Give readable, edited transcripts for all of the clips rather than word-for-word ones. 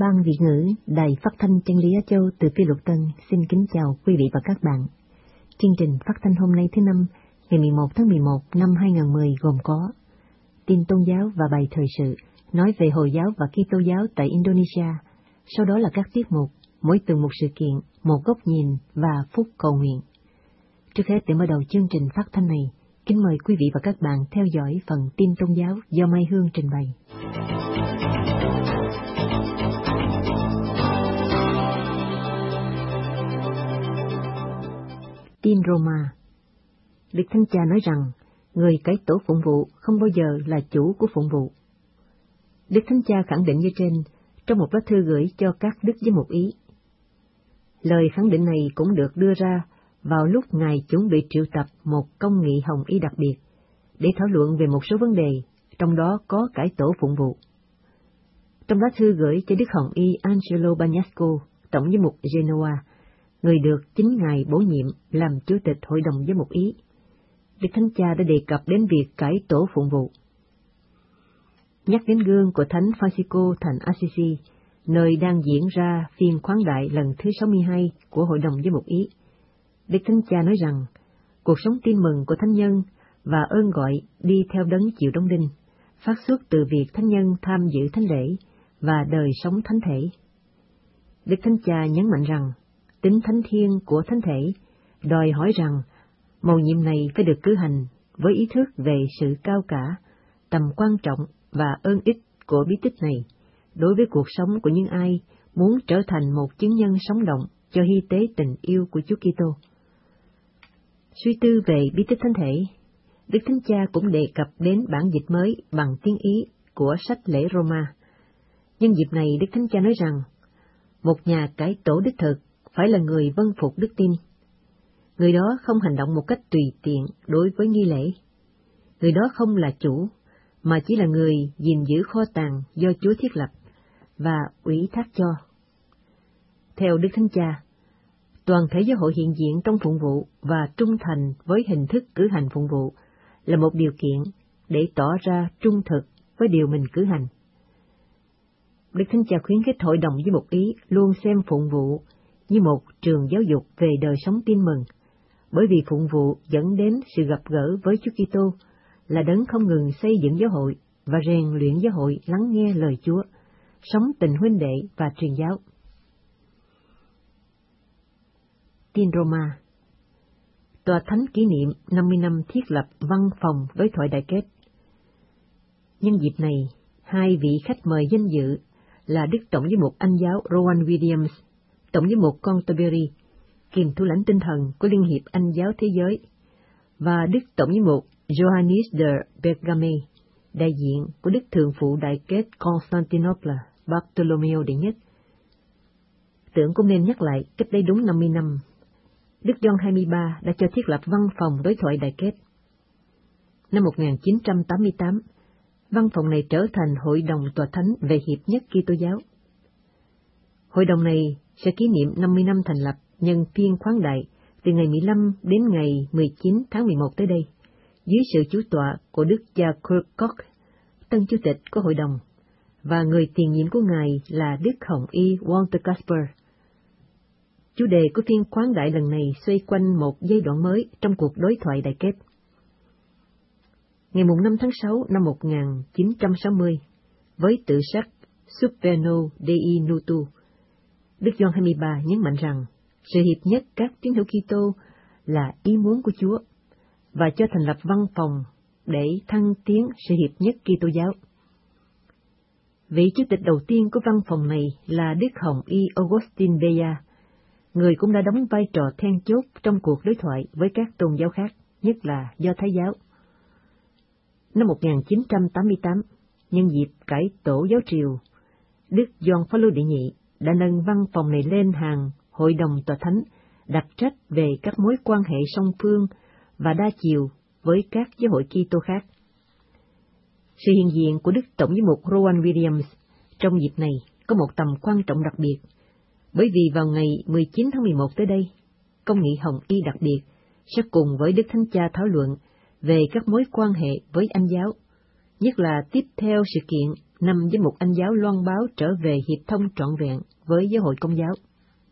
Ban Việt ngữ Đài Phát thanh Chân lý Á Châu từ Phi Luật Tân xin kính chào quý vị và các bạn. Chương trình phát thanh hôm nay thứ Năm, ngày 11 tháng 11 năm 2010 gồm có tin tôn giáo và bài thời sự nói về Hồi giáo và Kitô giáo tại Indonesia. Sau đó là các tiết mục mỗi tuần một sự kiện, một góc nhìn và phút cầu nguyện. Trước hết để mở đầu chương trình phát thanh này, kính mời quý vị và các bạn theo dõi phần tin tôn giáo do Mai Hương trình bày. Tin Roma. Đức Thánh Cha nói rằng, người cải tổ phụng vụ không bao giờ là chủ của phụng vụ. Đức Thánh Cha khẳng định như trên trong một lá thư gửi cho các đức giám mục Ý. Lời khẳng định này cũng được đưa ra vào lúc Ngài chuẩn bị triệu tập một công nghị Hồng Y đặc biệt để thảo luận về một số vấn đề, trong đó có cải tổ phụng vụ. Trong lá thư gửi cho Đức Hồng Y Angelo Bagnasco, Tổng giám mục Genoa, người được chính Ngài bổ nhiệm làm Chủ tịch Hội đồng Giám mục Ý, Đức Thánh Cha đã đề cập đến việc cải tổ phụng vụ. Nhắc đến gương của Thánh Francisco thành Assisi, nơi đang diễn ra phiên khoáng đại lần thứ 62 của Hội đồng Giám mục Ý, Đức Thánh Cha nói rằng, cuộc sống tin mừng của Thánh nhân và ơn gọi đi theo đấng chịu đóng đinh, phát xuất từ việc Thánh nhân tham dự thánh lễ và đời sống thánh thể. Đức Thánh Cha nhấn mạnh rằng, tính thánh thiêng của thánh thể đòi hỏi rằng mầu nhiệm này phải được cử hành với ý thức về sự cao cả, tầm quan trọng và ơn ích của bí tích này đối với cuộc sống của những ai muốn trở thành một chứng nhân sống động cho hy tế tình yêu của Chúa Kitô. Suy tư về bí tích thánh thể, Đức Thánh Cha cũng đề cập đến bản dịch mới bằng tiếng Ý của sách lễ Roma. Nhân dịp này, Đức Thánh Cha nói rằng, một nhà cải tổ đích thực phải là người vâng phục đức tin. Người đó không hành động một cách tùy tiện đối với nghi lễ. Người đó không là chủ, mà chỉ là người gìn giữ kho tàng do Chúa thiết lập và ủy thác cho. Theo Đức Thánh Cha, toàn thể giáo hội hiện diện trong phụng vụ và trung thành với hình thức cử hành phụng vụ là một điều kiện để tỏ ra trung thực với điều mình cử hành. Đức Thánh Cha khuyến khích Hội đồng Giám mục Ý luôn xem phụng vụ như một trường giáo dục về đời sống tin mừng, bởi vì phụng vụ dẫn đến sự gặp gỡ với Chúa Kitô là đấng không ngừng xây dựng giáo hội và rèn luyện giáo hội lắng nghe lời Chúa, sống tình huynh đệ và truyền giáo. Tin Roma. Tòa Thánh kỷ niệm 50 năm thiết lập văn phòng đối thoại đại kết. Nhân dịp này, hai vị khách mời danh dự là Đức Tổng giám mục Anh giáo Rowan Williams, Tổng giám mục Canterbury, kiêm thủ lãnh tinh thần của Liên hiệp Anh giáo Thế giới, và Đức Tổng giám mục Johannes de Bergame, đại diện của Đức Thượng phụ Đại kết Constantinople Bartolomeo đệ nhất. Tưởng cũng nên nhắc lại, cách đây đúng 50 năm, Đức Gioan 23 đã cho thiết lập văn phòng đối thoại đại kết. Năm 1988, văn phòng này trở thành Hội đồng Tòa Thánh về hiệp nhất Kitô giáo. Hội đồng này sẽ kỷ niệm 50 năm thành lập nhân phiên khoáng đại từ ngày 15 đến ngày 19 tháng 11 tới đây, dưới sự chủ tọa của Đức cha Kirk Koch, tân chủ tịch của hội đồng, và người tiền nhiệm của ngài là Đức Hồng Y Walter Casper. Chủ đề của phiên khoáng đại lần này xoay quanh một giai đoạn mới trong cuộc đối thoại đại kết. Ngày 5 tháng 6 năm 1960, với tự sắc Subverno Dei Nutu, Đức Gioan 23 nhấn mạnh rằng sự hiệp nhất các tín hữu Kitô là ý muốn của Chúa, và cho thành lập văn phòng để thăng tiến sự hiệp nhất Kitô giáo. Vị chủ tịch đầu tiên của văn phòng này là Đức Hồng Y Augustine Beya, người cũng đã đóng vai trò then chốt trong cuộc đối thoại với các tôn giáo khác, nhất là Do Thái giáo. Năm 1988, nhân dịp cải tổ giáo triều, Đức Gioan Phaolô đệ nhị đã nâng văn phòng này lên hàng Hội đồng Tòa Thánh, đặc trách về các mối quan hệ song phương và đa chiều với các giáo hội Kitô khác. Sự hiện diện của Đức Tổng giám mục Rowan Williams trong dịp này có một tầm quan trọng đặc biệt, bởi vì vào ngày 19 tháng 11 tới đây, Công nghị Hồng Y đặc biệt sẽ cùng với Đức Thánh Cha thảo luận về các mối quan hệ với Anh giáo, nhất là tiếp theo sự kiện năm với một anh giáo loan báo trở về hiệp thông trọn vẹn với giáo hội Công giáo.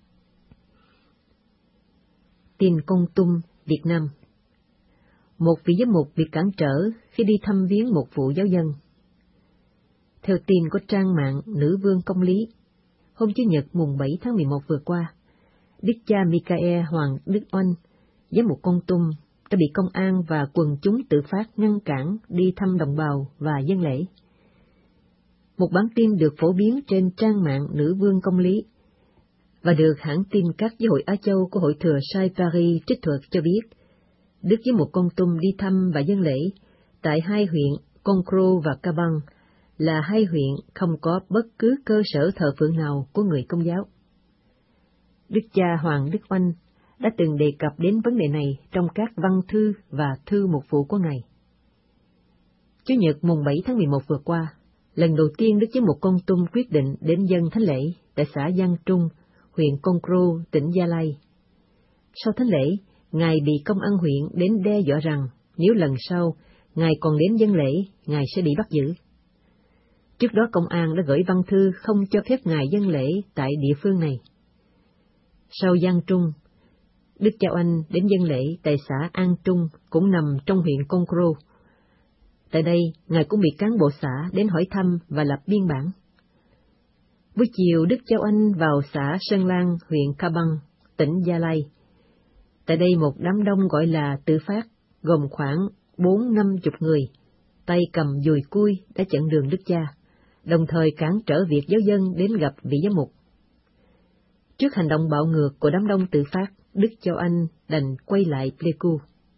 Tin Kon Tum, Việt Nam. Một vị giám mục bị cản trở khi đi thăm viếng một vụ giáo dân. Theo tin của trang mạng Nữ Vương Công lý, hôm Chủ nhật mùng 7 tháng 11 vừa qua, Đức cha Michael Hoàng Đức Oanh, giám mục Kon Tum, đã bị công an và quần chúng tự phát ngăn cản đi thăm đồng bào và dân lễ. Một bản tin được phổ biến trên trang mạng Nữ Vương Công lý và được hãng tin các giáo hội Á Châu của Hội Thừa Sai Paris trích thuật cho biết, Đức giám mục Kon Tum đi thăm và dân lễ tại hai huyện Con Cro và Ca Bang, là hai huyện không có bất cứ cơ sở thờ phượng nào của người Công giáo. Đức cha Hoàng Đức Oanh đã từng đề cập đến vấn đề này trong các văn thư và thư mục vụ của Ngài. Chủ nhật mùng 7 tháng 11 vừa qua, lần đầu tiên Đức giám mục Kon Tum quyết định đến dân thánh lễ tại xã Giang Trung, huyện Con Cro, tỉnh Gia Lai. Sau thánh lễ, Ngài bị công an huyện đến đe dọa rằng nếu lần sau Ngài còn đến dân lễ, Ngài sẽ bị bắt giữ. Trước đó công an đã gửi văn thư không cho phép Ngài dân lễ tại địa phương này. Sau Giang Trung, Đức cha Oanh đến dân lễ tại xã An Trung, cũng nằm trong huyện Con Cro. Tại đây, Ngài cũng bị cán bộ xã đến hỏi thăm và lập biên bản. Buổi chiều, Đức cha Oanh vào xã Sơn Lan, huyện Ca Bang, tỉnh Gia Lai. Tại đây một đám đông gọi là tự phát, gồm khoảng 40-50 người, tay cầm dùi cui đã chặn đường Đức cha, đồng thời cản trở việc giáo dân đến gặp vị giám mục. Trước hành động bạo ngược của đám đông tự phát, Đức cha Oanh đành quay lại Pleiku.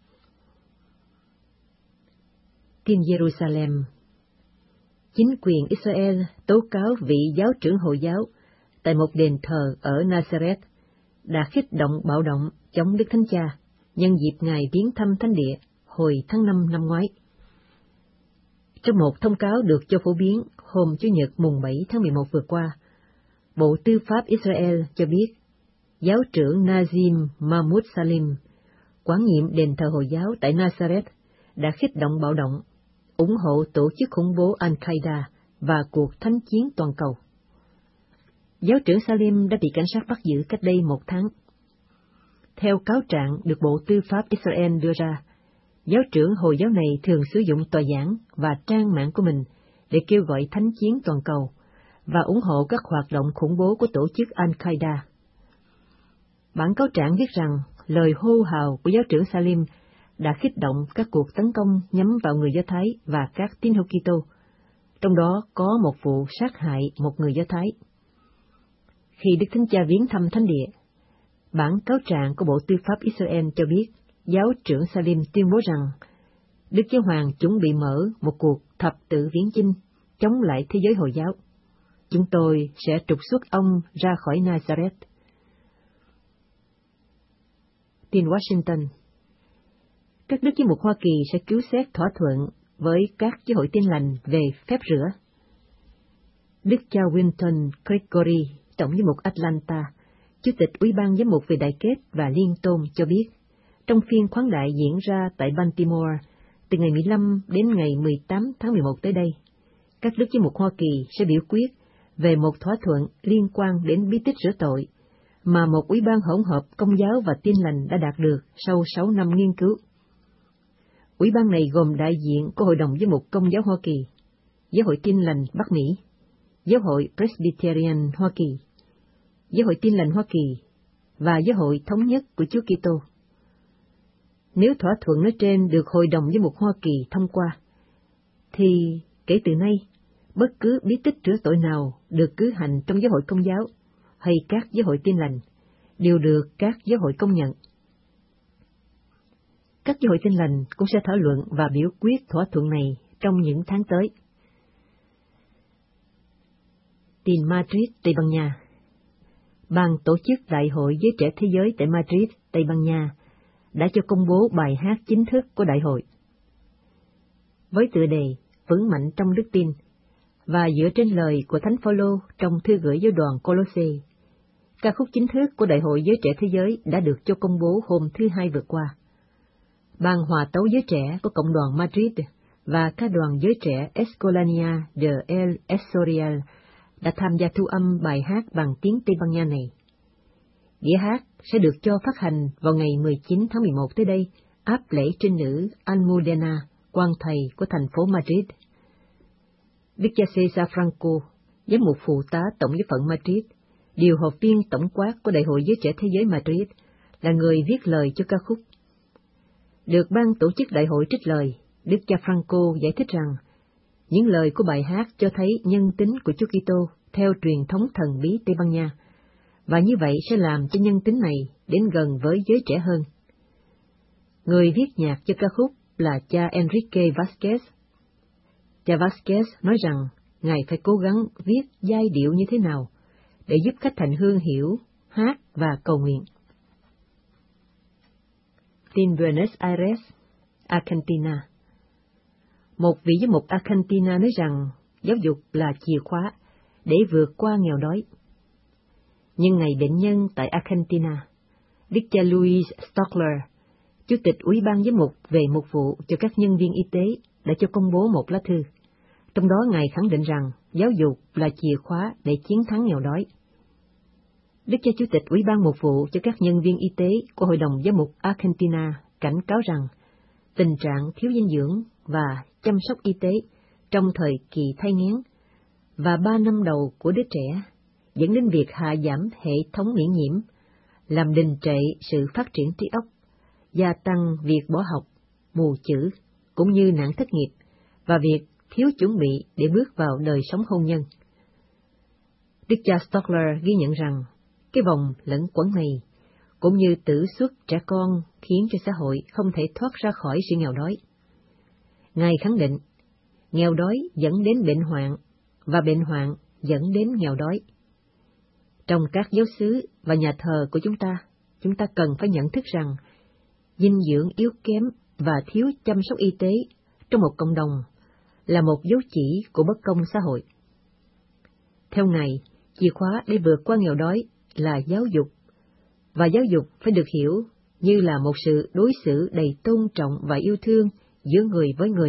Tin Jerusalem. Chính quyền Israel tố cáo vị giáo trưởng Hồi giáo tại một đền thờ ở Nazareth đã khích động bạo động chống Đức Thánh Cha nhân dịp Ngài viếng thăm thánh địa hồi tháng 5 năm ngoái. Trong một thông cáo được cho phổ biến hôm Chủ nhật mùng 7 tháng 11 vừa qua, Bộ Tư pháp Israel cho biết giáo trưởng Nazim Mahmoud Salim, quản nhiệm đền thờ Hồi giáo tại Nazareth, đã khích động bạo động, ủng hộ tổ chức khủng bố Al-Qaeda và cuộc thánh chiến toàn cầu. Giáo trưởng Salim đã bị cảnh sát bắt giữ cách đây 1 tháng. Theo cáo trạng được Bộ Tư pháp Israel đưa ra, giáo trưởng Hồi giáo này thường sử dụng tòa giảng và trang mạng của mình để kêu gọi thánh chiến toàn cầu và ủng hộ các hoạt động khủng bố của tổ chức Al-Qaeda. Bản cáo trạng viết rằng lời hô hào của giáo trưởng Salim đã khích động các cuộc tấn công nhắm vào người Do Thái và các tín hữu Kitô, trong đó có một vụ sát hại một người Do Thái. Khi Đức Thánh Cha viếng thăm thánh địa, bản cáo trạng của Bộ Tư pháp Israel cho biết giáo trưởng Salim tuyên bố rằng Đức Giáo Hoàng chuẩn bị mở một cuộc thập tự viễn chinh chống lại thế giới Hồi giáo. Chúng tôi sẽ trục xuất ông ra khỏi Nazareth. Tin Washington. Các đức giám mục Hoa Kỳ sẽ cứu xét thỏa thuận với các giáo hội Tin lành về phép rửa. Đức cha Winton Gregory, tổng giám mục Atlanta, chủ tịch Ủy ban giám mục về đại kết và liên tôn cho biết, trong phiên khoáng đại diễn ra tại Baltimore từ ngày 15 đến ngày 18 tháng 11 tới đây, các đức giám mục Hoa Kỳ sẽ biểu quyết về một thỏa thuận liên quan đến bí tích rửa tội mà một ủy ban hỗn hợp Công giáo và Tin lành đã đạt được sau 6 năm nghiên cứu. Ủy ban này gồm đại diện của Hội đồng Giám mục Công giáo Hoa Kỳ, Giáo hội Tin lành Bắc Mỹ, Giáo hội Presbyterian Hoa Kỳ, Giáo hội Tin lành Hoa Kỳ và Giáo hội Thống nhất của Chúa Kitô. Nếu thỏa thuận nói trên được Hội đồng Giám mục Hoa Kỳ thông qua, thì kể từ nay, bất cứ bí tích rửa tội nào được cử hành trong Giáo hội Công giáo hay các giáo hội Tin lành đều được các giáo hội công nhận. Các giáo hội Tin lành cũng sẽ thảo luận và biểu quyết thỏa thuận này trong những tháng tới. Tin Madrid, Tây Ban Nha. Ban tổ chức Đại hội Giới trẻ Thế giới tại Madrid, Tây Ban Nha đã cho công bố bài hát chính thức của đại hội. Với tựa đề Vững mạnh trong đức tin và dựa trên lời của Thánh Phaolô trong thư gửi giáo đoàn Colosse, ca khúc chính thức của Đại hội Giới trẻ Thế giới đã được cho công bố hôm thứ Hai vừa qua. Ban hòa tấu giới trẻ của Cộng đoàn Madrid và các đoàn giới trẻ Escolania de El Esorial đã tham gia thu âm bài hát bằng tiếng Tây Ban Nha này. Đĩa hát sẽ được cho phát hành vào ngày 19 tháng 11 tới đây, áp lễ trinh nữ Almudena, quan thầy của thành phố Madrid. Đức cha César Franco, giám mục phụ tá tổng giáo phận Madrid, điều hợp viên tổng quát của Đại hội Giới Trẻ Thế giới Madrid, là người viết lời cho ca khúc. Được ban tổ chức đại hội trích lời, Đức cha Franco giải thích rằng, những lời của bài hát cho thấy nhân tính của Chúa Kitô theo truyền thống thần bí Tây Ban Nha, và như vậy sẽ làm cho nhân tính này đến gần với giới trẻ hơn. Người viết nhạc cho ca khúc là cha Enrique Vázquez. Cha Vázquez nói rằng Ngài phải cố gắng viết giai điệu như thế nào để giúp khách hành hương hiểu, hát và cầu nguyện. Tin Buenos Aires, Argentina. Một vị giám mục Argentina nói rằng giáo dục là chìa khóa để vượt qua nghèo đói. Nhưng ngày định nhân tại Argentina, Đức cha Luis Stockler, Chủ tịch Ủy ban giám mục về mục vụ cho các nhân viên y tế, đã cho công bố một lá thư. Trong đó Ngài khẳng định rằng giáo dục là chìa khóa để chiến thắng nghèo đói. Đức cha Chủ tịch Ủy ban mục vụ cho các nhân viên y tế của Hội đồng Giám mục Argentina cảnh cáo rằng tình trạng thiếu dinh dưỡng và chăm sóc y tế trong thời kỳ thai nghén và 3 năm đầu của đứa trẻ dẫn đến việc hạ giảm hệ thống miễn nhiễm, làm đình trệ sự phát triển trí óc, gia tăng việc bỏ học, mù chữ, cũng như nạn thất nghiệp, và việc thiếu chuẩn bị để bước vào đời sống hôn nhân. Đức cha Stockler ghi nhận rằng cái vòng lẫn quẩn này, cũng như tử xuất trẻ con, khiến cho xã hội không thể thoát ra khỏi sự nghèo đói. Ngài khẳng định, nghèo đói dẫn đến bệnh hoạn, và bệnh hoạn dẫn đến nghèo đói. Trong các giáo xứ và nhà thờ của chúng ta cần phải nhận thức rằng dinh dưỡng yếu kém và thiếu chăm sóc y tế trong một cộng đồng là một dấu chỉ của bất công xã hội. Theo Ngài, chìa khóa để vượt qua nghèo đói là giáo dục, và giáo dục phải được hiểu như là một sự đối xử đầy tôn trọng và yêu thương giữa người với người.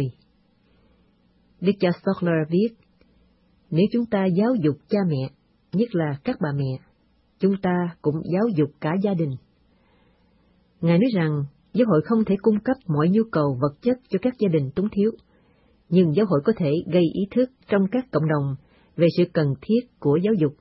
Đức cha Stockler viết, nếu chúng ta giáo dục cha mẹ, nhất là các bà mẹ, chúng ta cũng giáo dục cả gia đình. Ngài nói rằng giáo hội không thể cung cấp mọi nhu cầu vật chất cho các gia đình túng thiếu, nhưng giáo hội có thể gây ý thức trong các cộng đồng về sự cần thiết của giáo dục.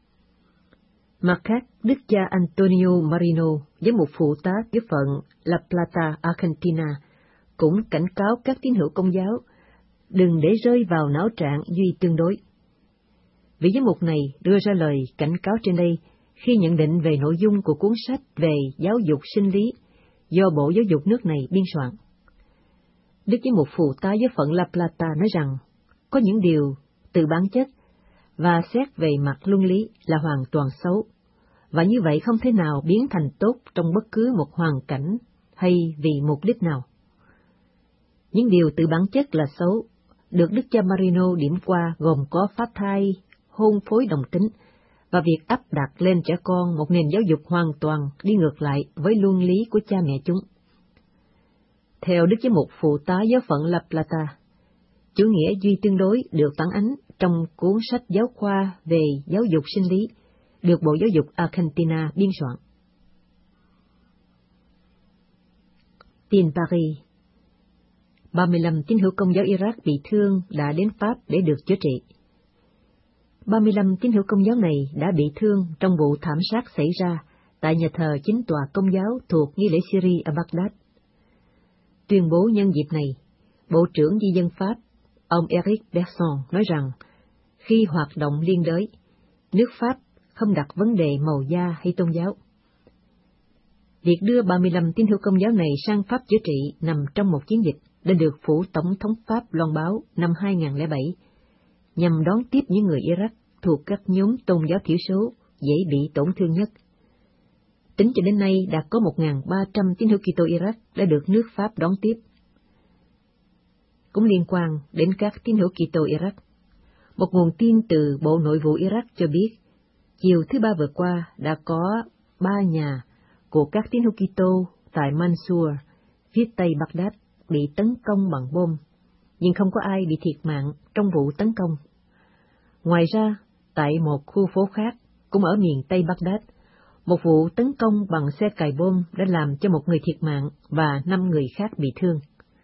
Mặt khác, Đức cha Antonio Marino, giám mục phụ tá giáo phận La Plata, Argentina, cũng cảnh cáo các tín hữu Công giáo đừng để rơi vào não trạng duy tương đối. Vị giám mục này đưa ra lời cảnh cáo trên đây khi nhận định về nội dung của cuốn sách về giáo dục sinh lý do Bộ Giáo dục nước này biên soạn. Đức giám mục phụ tá giáo phận La Plata nói rằng có những điều từ bản chất và xét về mặt luân lý là hoàn toàn xấu, và như vậy không thể nào biến thành tốt trong bất cứ một hoàn cảnh hay vì mục đích nào. Những điều từ bản chất là xấu được Đức cha Marino điểm qua gồm có phá thai, hôn phối đồng tính, và việc áp đặt lên trẻ con một nền giáo dục hoàn toàn đi ngược lại với luân lý của cha mẹ chúng. Theo Đức giám mục phụ tá giáo phận La Plata, chủ nghĩa duy tương đối được phản ánh trong cuốn sách giáo khoa về giáo dục sinh lý được Bộ Giáo dục Argentina biên soạn. Tin Paris. 35 tín hữu Công giáo Iraq bị thương đã đến Pháp để được chữa trị. 35 tín hữu Công giáo này đã bị thương trong vụ thảm sát xảy ra tại nhà thờ chính tòa Công giáo thuộc nghi lễ Syria ở Baghdad. Tuyên bố nhân dịp này, Bộ trưởng Di dân Pháp, ông Eric Besson nói rằng, khi hoạt động liên đới, nước Pháp không đặt vấn đề màu da hay tôn giáo. Việc đưa 35 tín hữu Công giáo này sang Pháp chữa trị nằm trong một chiến dịch đã được phủ Tổng thống Pháp loan báo năm 2007, nhằm đón tiếp những người Iraq thuộc các nhóm tôn giáo thiểu số dễ bị tổn thương nhất. Tính cho đến nay đã có 1.300 tín hữu Kitô Iraq đã được nước Pháp đón tiếp. Cũng liên quan đến các tín hữu Kitô Iraq, một nguồn tin từ Bộ Nội vụ Iraq cho biết, chiều thứ Ba vừa qua đã có 3 nhà của các tín hữu Kitô tại Mansour, phía tây Baghdad, bị tấn công bằng bom, nhưng không có ai bị thiệt mạng trong vụ tấn công. Ngoài ra, tại một khu phố khác, cũng ở miền Tây Baghdad, một vụ tấn công bằng xe cày bom đã làm cho một người thiệt mạng và 5 người khác bị thương.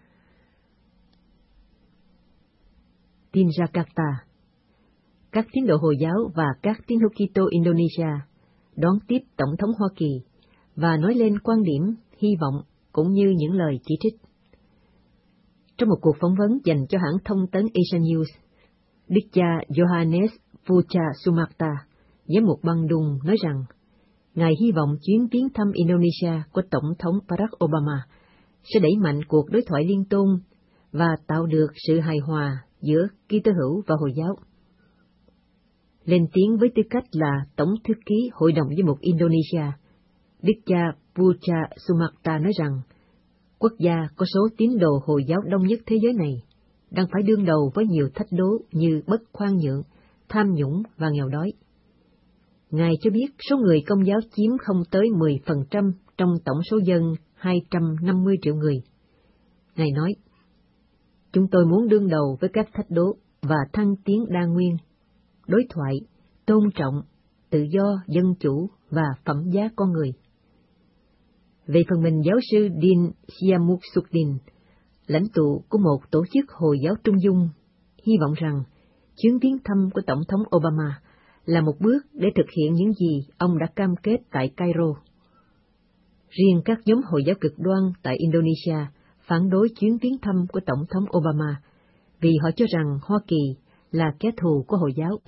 Tin Jakarta. Các tín đồ Hồi giáo và các tín hữu Kitô Indonesia đón tiếp Tổng thống Hoa Kỳ và nói lên quan điểm, hy vọng cũng như những lời chỉ trích. Trong một cuộc phỏng vấn dành cho hãng thông tấn Asian News, Đức cha Johannes Vucha Sumarta, giám mục Bandung, nói rằng Ngài hy vọng chuyến viếng thăm Indonesia của Tổng thống Barack Obama sẽ đẩy mạnh cuộc đối thoại liên tôn và tạo được sự hài hòa giữa Kitô hữu và Hồi giáo. Lên tiếng với tư cách là Tổng thư ký Hội đồng Giám mục Indonesia, Đức cha Vucha Sumarta nói rằng quốc gia có số tín đồ Hồi giáo đông nhất thế giới này đang phải đương đầu với nhiều thách đố như bất khoan nhượng, tham nhũng và nghèo đói. Ngài cho biết số người Công giáo chiếm không tới 10% trong tổng số dân 250 triệu người. Ngài nói, chúng tôi muốn đương đầu với các thách đố và thăng tiến đa nguyên, đối thoại, tôn trọng, tự do, dân chủ và phẩm giá con người. Về phần mình, giáo sư Din Syamuksudin, lãnh tụ của một tổ chức Hồi giáo Trung Dung, hy vọng rằng chuyến viếng thăm của Tổng thống Obama là một bước để thực hiện những gì ông đã cam kết tại Cairo. Riêng các nhóm Hồi giáo cực đoan tại Indonesia phản đối chuyến viếng thăm của Tổng thống Obama vì họ cho rằng Hoa Kỳ là kẻ thù của Hồi giáo.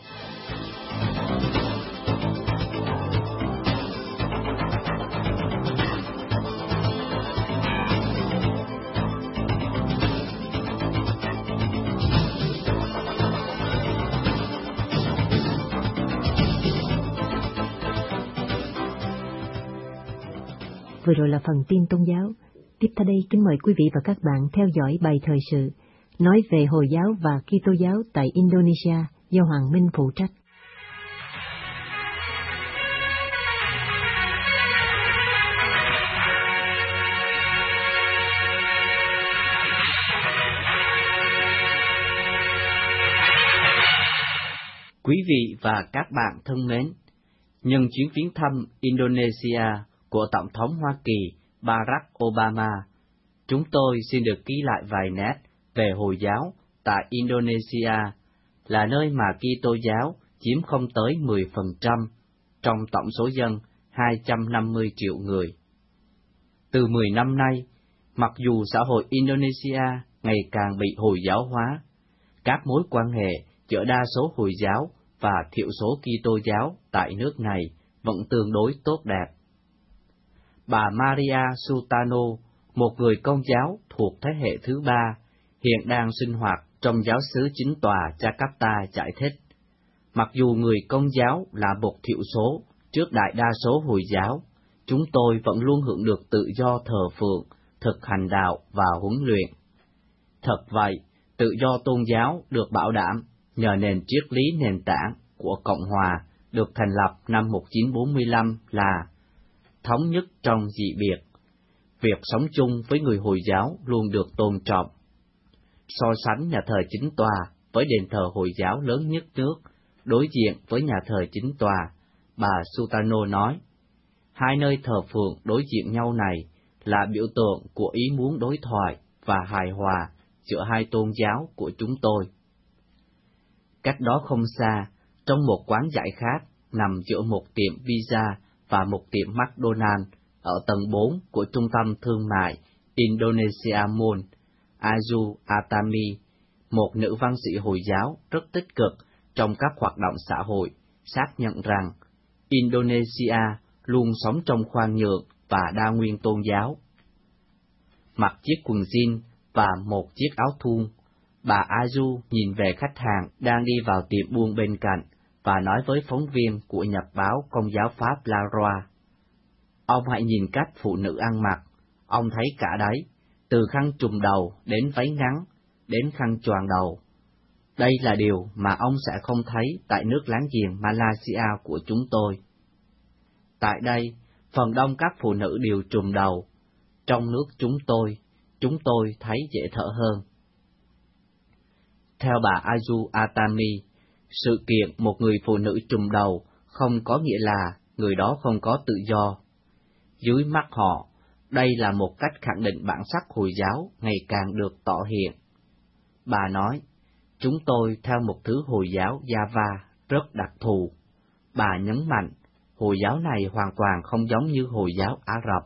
Vừa rồi là phần tin tôn giáo. Tiếp theo đây kính mời quý vị và các bạn theo dõi bài thời sự nói về Hồi giáo và Kitô giáo tại Indonesia do Hoàng Minh phụ trách. Quý vị và các bạn thân mến, nhân chuyến viếng thăm Indonesia của Tổng thống Hoa Kỳ Barack Obama, chúng tôi xin được ghi lại vài nét về Hồi giáo tại Indonesia, là nơi mà Kitô giáo chiếm không tới 10% trong tổng số dân 250 triệu người. Từ 10 năm nay, mặc dù xã hội Indonesia ngày càng bị Hồi giáo hóa, các mối quan hệ giữa đa số Hồi giáo và thiểu số Kitô giáo tại nước này vẫn tương đối tốt đẹp. Bà Maria Sutano, một người Công giáo thuộc thế hệ thứ 3, hiện đang sinh hoạt trong giáo xứ chính tòa Jakarta giải thích, mặc dù người Công giáo là một thiểu số trước đại đa số Hồi giáo, chúng tôi vẫn luôn hưởng được tự do thờ phượng, thực hành đạo và huấn luyện. Thật vậy, tự do tôn giáo được bảo đảm nhờ nền triết lý nền tảng của Cộng hòa được thành lập năm 1945 là thống nhất trong dị biệt. Việc sống chung với người Hồi giáo luôn được tôn trọng. So sánh nhà thờ chính tòa với đền thờ Hồi giáo lớn nhất nước, đối diện với nhà thờ chính tòa, bà Sutano nói, hai nơi thờ phượng đối diện nhau này là biểu tượng của ý muốn đối thoại và hài hòa giữa hai tôn giáo của chúng tôi. Cách đó không xa, trong một quán giải khát nằm giữa một tiệm pizza và một tiệm McDonald's ở tầng 4 của trung tâm thương mại Indonesia Mall, Ayu Atami, một nữ văn sĩ Hồi giáo rất tích cực trong các hoạt động xã hội, xác nhận rằng Indonesia luôn sống trong khoan nhượng và đa nguyên tôn giáo. Mặc chiếc quần jean và một chiếc áo thun, bà Ayu nhìn về khách hàng đang đi vào tiệm buôn bên cạnh và nói với phóng viên của nhật báo Công giáo Pháp La Roi, ông hãy nhìn cách phụ nữ ăn mặc, ông thấy cả đấy, từ khăn trùm đầu đến váy ngắn, đến khăn choàng đầu. Đây là điều mà ông sẽ không thấy tại nước láng giềng Malaysia của chúng tôi. Tại đây, phần đông các phụ nữ đều trùm đầu. Trong nước chúng tôi thấy dễ thở hơn. Theo bà Aju Atami, sự kiện một người phụ nữ trùm đầu không có nghĩa là người đó không có tự do. Dưới mắt họ, đây là một cách khẳng định bản sắc Hồi giáo ngày càng được tỏ hiện. Bà nói, chúng tôi theo một thứ Hồi giáo Java rất đặc thù. Bà nhấn mạnh, Hồi giáo này hoàn toàn không giống như Hồi giáo Ả Rập.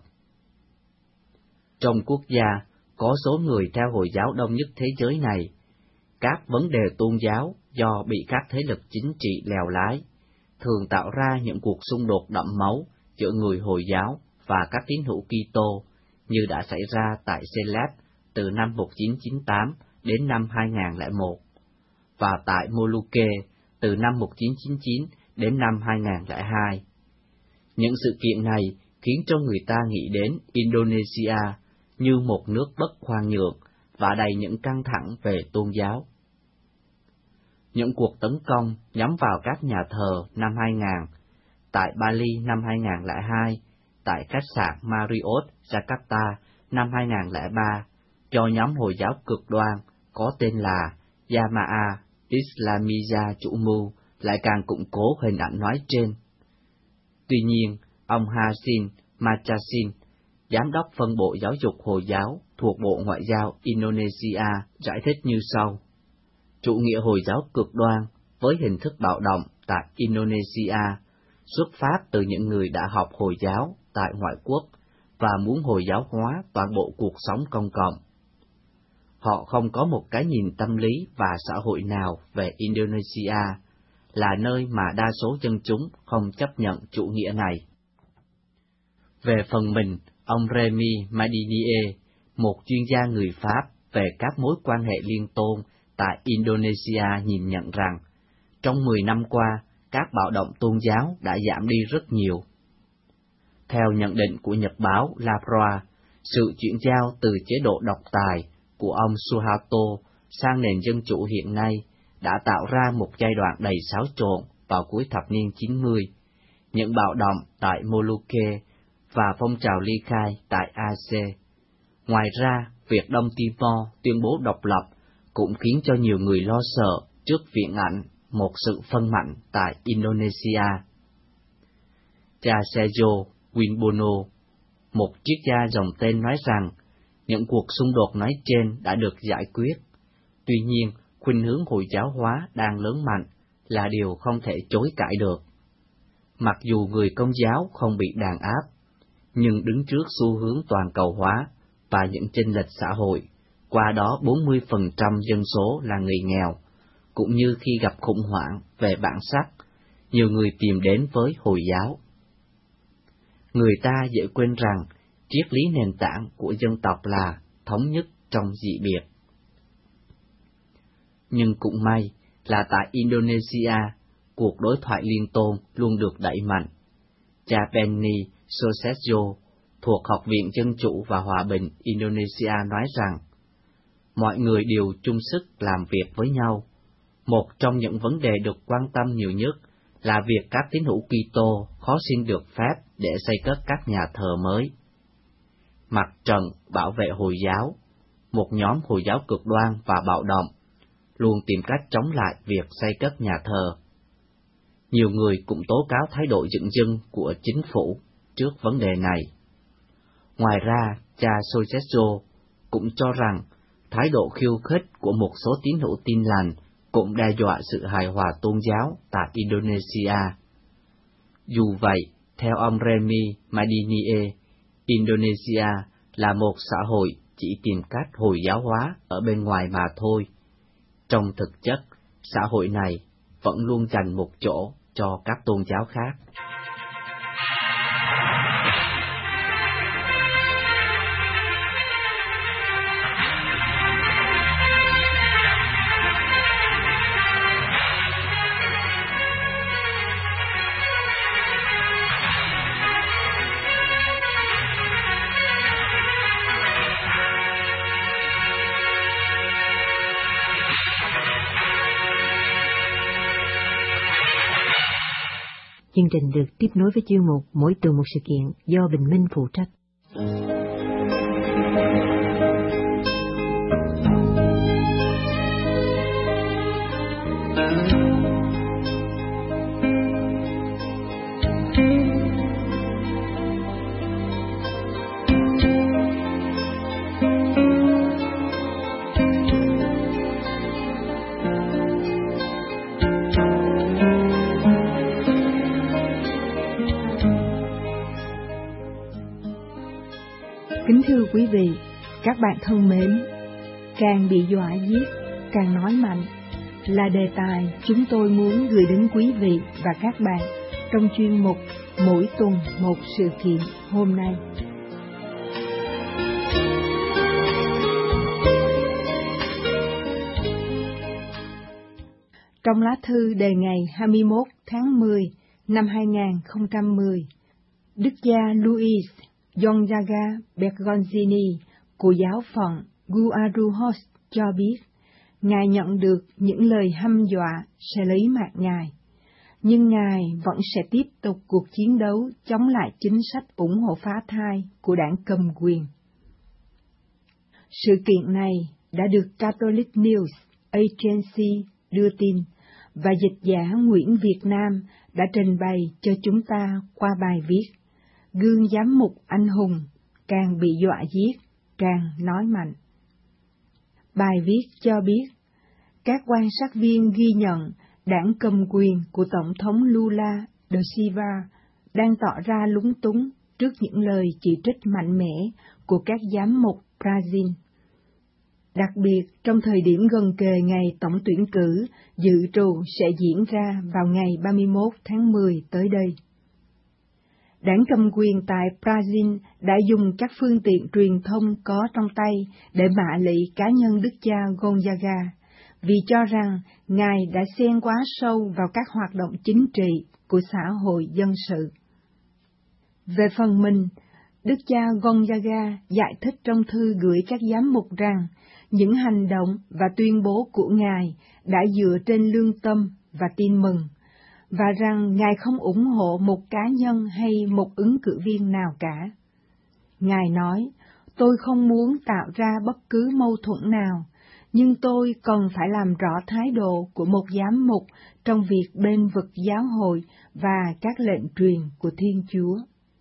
Trong quốc gia có số người theo Hồi giáo đông nhất thế giới này, các vấn đề tôn giáo do bị các thế lực chính trị lèo lái, thường tạo ra những cuộc xung đột đẫm máu giữa người Hồi giáo và các tín hữu Kitô, như đã xảy ra tại Celeb từ năm 1998 đến năm 2001, và tại Molucca từ năm 1999 đến năm 2002. Những sự kiện này khiến cho người ta nghĩ đến Indonesia như một nước bất khoan nhượng và đầy những căng thẳng về tôn giáo. Những cuộc tấn công nhắm vào các nhà thờ năm 2000, tại Bali năm 2002, tại khách sạn Marriott, Jakarta năm 2003, do nhóm Hồi giáo cực đoan có tên là Jamaah Islamiyah chủ mưu lại càng củng cố hình ảnh nói trên. Tuy nhiên, ông Hasin Machasin, Giám đốc phân bộ giáo dục Hồi giáo thuộc Bộ Ngoại giao Indonesia, giải thích như sau. Chủ nghĩa Hồi giáo cực đoan với hình thức bạo động tại Indonesia xuất phát từ những người đã học Hồi giáo tại ngoại quốc và muốn Hồi giáo hóa toàn bộ cuộc sống công cộng. Họ không có một cái nhìn tâm lý và xã hội nào về Indonesia, là nơi mà đa số dân chúng không chấp nhận chủ nghĩa này. Về phần mình, ông Remy Madinie, một chuyên gia người Pháp về các mối quan hệ liên tôn tại Indonesia nhìn nhận rằng, trong 10 năm qua, các bạo động tôn giáo đã giảm đi rất nhiều. Theo nhận định của nhật báo La Proa, sự chuyển giao từ chế độ độc tài của ông Suharto sang nền dân chủ hiện nay đã tạo ra một giai đoạn đầy xáo trộn vào cuối thập niên 90, những bạo động tại Molucca và phong trào ly khai tại Aceh. Ngoài ra, việc Đông Timor tuyên bố độc lập cũng khiến cho nhiều người lo sợ trước viễn ảnh một sự phân mạnh tại Indonesia. Cha Sergio Winbono, một triết gia dòng tên, nói rằng những cuộc xung đột nói trên đã được giải quyết. Tuy nhiên, khuynh hướng Hồi giáo hóa đang lớn mạnh là điều không thể chối cãi được. Mặc dù người Công giáo không bị đàn áp, nhưng đứng trước xu hướng toàn cầu hóa và những chênh lệch xã hội, qua đó 40% dân số là người nghèo, cũng như khi gặp khủng hoảng về bản sắc, nhiều người tìm đến với Hồi giáo. Người ta dễ quên rằng triết lý nền tảng của dân tộc là thống nhất trong dị biệt. Nhưng cũng may là tại Indonesia, cuộc đối thoại liên tôn luôn được đẩy mạnh. Cha Penny Sosetjo thuộc Học viện Dân chủ và Hòa bình Indonesia nói rằng, mọi người đều chung sức làm việc với nhau. Một trong những vấn đề được quan tâm nhiều nhất là việc các tín hữu Kitô khó xin được phép để xây cất các nhà thờ mới. Mặt trận bảo vệ Hồi giáo, một nhóm Hồi giáo cực đoan và bạo động, luôn tìm cách chống lại việc xây cất nhà thờ. Nhiều người cũng tố cáo thái độ dửng dưng của chính phủ trước vấn đề này. Ngoài ra, cha Sosetjo cũng cho rằng thái độ khiêu khích của một số tín hữu Tin lành cũng đe dọa sự hài hòa tôn giáo tại Indonesia. Dù vậy, theo ông Remy Madinie, Indonesia là một xã hội chỉ tìm cách Hồi giáo hóa ở bên ngoài mà thôi. Trong thực chất, xã hội này vẫn luôn dành một chỗ cho các tôn giáo khác. Chương trình được tiếp nối với chuyên mục Mỗi tuần một sự kiện do Bình Minh phụ trách. thưa quý vị, các bạn thân mến, càng bị dọa giết, càng nói mạnh là đề tài chúng tôi muốn gửi đến quý vị và các bạn trong chuyên mục Mỗi tuần một sự kiện hôm nay. Trong lá thư đề ngày 21 tháng 10 năm 2010, Đức cha Luis Gonzaga Bergonzini của giáo phận Guarulhos cho biết, Ngài nhận được những lời hăm dọa sẽ lấy mạng Ngài, nhưng Ngài vẫn sẽ tiếp tục cuộc chiến đấu chống lại chính sách ủng hộ phá thai của đảng cầm quyền. Sự kiện này đã được Catholic News Agency đưa tin, và dịch giả Nguyễn Việt Nam đã trình bày cho chúng ta qua bài viết Gương giám mục anh hùng, càng bị dọa giết, càng nói mạnh. Bài viết cho biết, các quan sát viên ghi nhận đảng cầm quyền của Tổng thống Lula da Silva đang tỏ ra lúng túng trước những lời chỉ trích mạnh mẽ của các giám mục Brazil. Đặc biệt trong thời điểm gần kề ngày tổng tuyển cử dự trù sẽ diễn ra vào ngày 31 tháng 10 tới đây. Đảng cầm quyền tại Brazil đã dùng các phương tiện truyền thông có trong tay để mạ lị cá nhân Đức cha Gonzaga, vì cho rằng Ngài đã xen quá sâu vào các hoạt động chính trị của xã hội dân sự. Về phần mình, Đức cha Gonzaga giải thích trong thư gửi các giám mục rằng những hành động và tuyên bố của Ngài đã dựa trên lương tâm và tin mừng, và rằng Ngài không ủng hộ một cá nhân hay một ứng cử viên nào cả. Ngài nói, tôi không muốn tạo ra bất cứ mâu thuẫn nào, nhưng tôi cần phải làm rõ thái độ của một giám mục trong việc bênh vực giáo hội và các lệnh truyền của Thiên Chúa.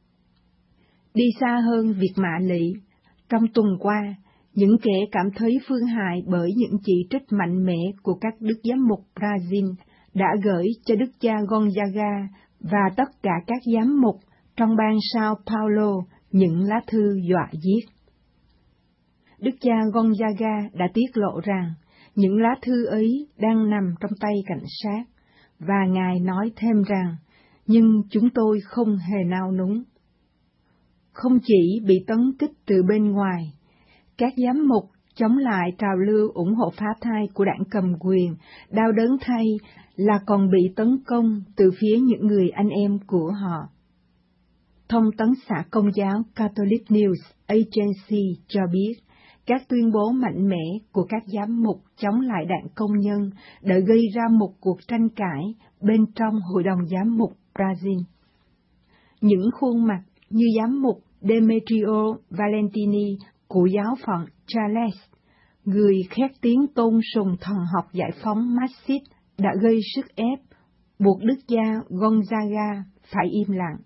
Đi xa hơn việc mạ lị, trong tuần qua, những kẻ cảm thấy phương hại bởi những chỉ trích mạnh mẽ của các đức giám mục Brazil đã gửi cho Đức cha Gonzaga và tất cả các giám mục trong bang Sao Paulo những lá thư dọa giết. Đức cha Gonzaga đã tiết lộ rằng những lá thư ấy đang nằm trong tay cảnh sát, và Ngài nói thêm rằng, nhưng chúng tôi không hề nao núng. Không chỉ bị tấn kích từ bên ngoài, các giám mục chống lại trào lưu ủng hộ phá thai của đảng cầm quyền, đau đớn thay là còn bị tấn công từ phía những người anh em của họ. Thông tấn xã Công giáo Catholic News Agency cho biết, các tuyên bố mạnh mẽ của các giám mục chống lại đảng công nhân đã gây ra một cuộc tranh cãi bên trong Hội đồng Giám mục Brazil. Những khuôn mặt như giám mục Demetrio Valentini của giáo phận Charles, người khét tiếng tôn sùng thần học giải phóng Marxist, đã gây sức ép, buộc Đức cha Gonzaga phải im lặng.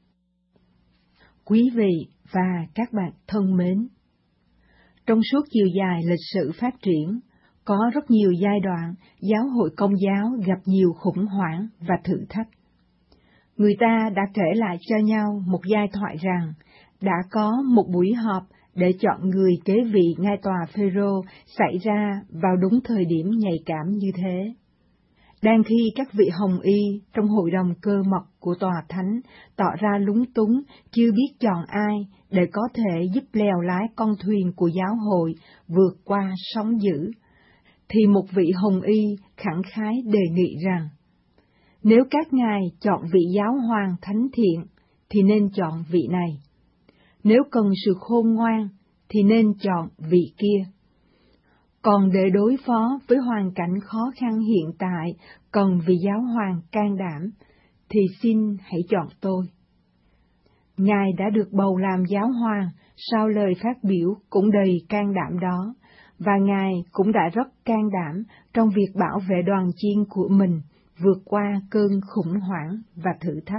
Quý vị và các bạn thân mến, trong suốt chiều dài lịch sử phát triển, có rất nhiều giai đoạn giáo hội Công giáo gặp nhiều khủng hoảng và thử thách. Người ta đã kể lại cho nhau một giai thoại rằng đã có một buổi họp để chọn người kế vị ngai tòa Phêrô xảy ra vào đúng thời điểm nhạy cảm như thế. Đang khi các vị hồng y trong hội đồng cơ mật của tòa thánh tỏ ra lúng túng chưa biết chọn ai để có thể giúp lèo lái con thuyền của giáo hội vượt qua sóng dữ, thì một vị hồng y khẳng khái đề nghị rằng, nếu các ngài chọn vị giáo hoàng thánh thiện, thì nên chọn vị này. Nếu cần sự khôn ngoan, thì nên chọn vị kia. Còn để đối phó với hoàn cảnh khó khăn hiện tại, cần vị giáo hoàng can đảm, thì xin hãy chọn tôi. Ngài đã được bầu làm giáo hoàng sau lời phát biểu cũng đầy can đảm đó, và Ngài cũng đã rất can đảm trong việc bảo vệ đoàn chiên của mình vượt qua cơn khủng hoảng và thử thách.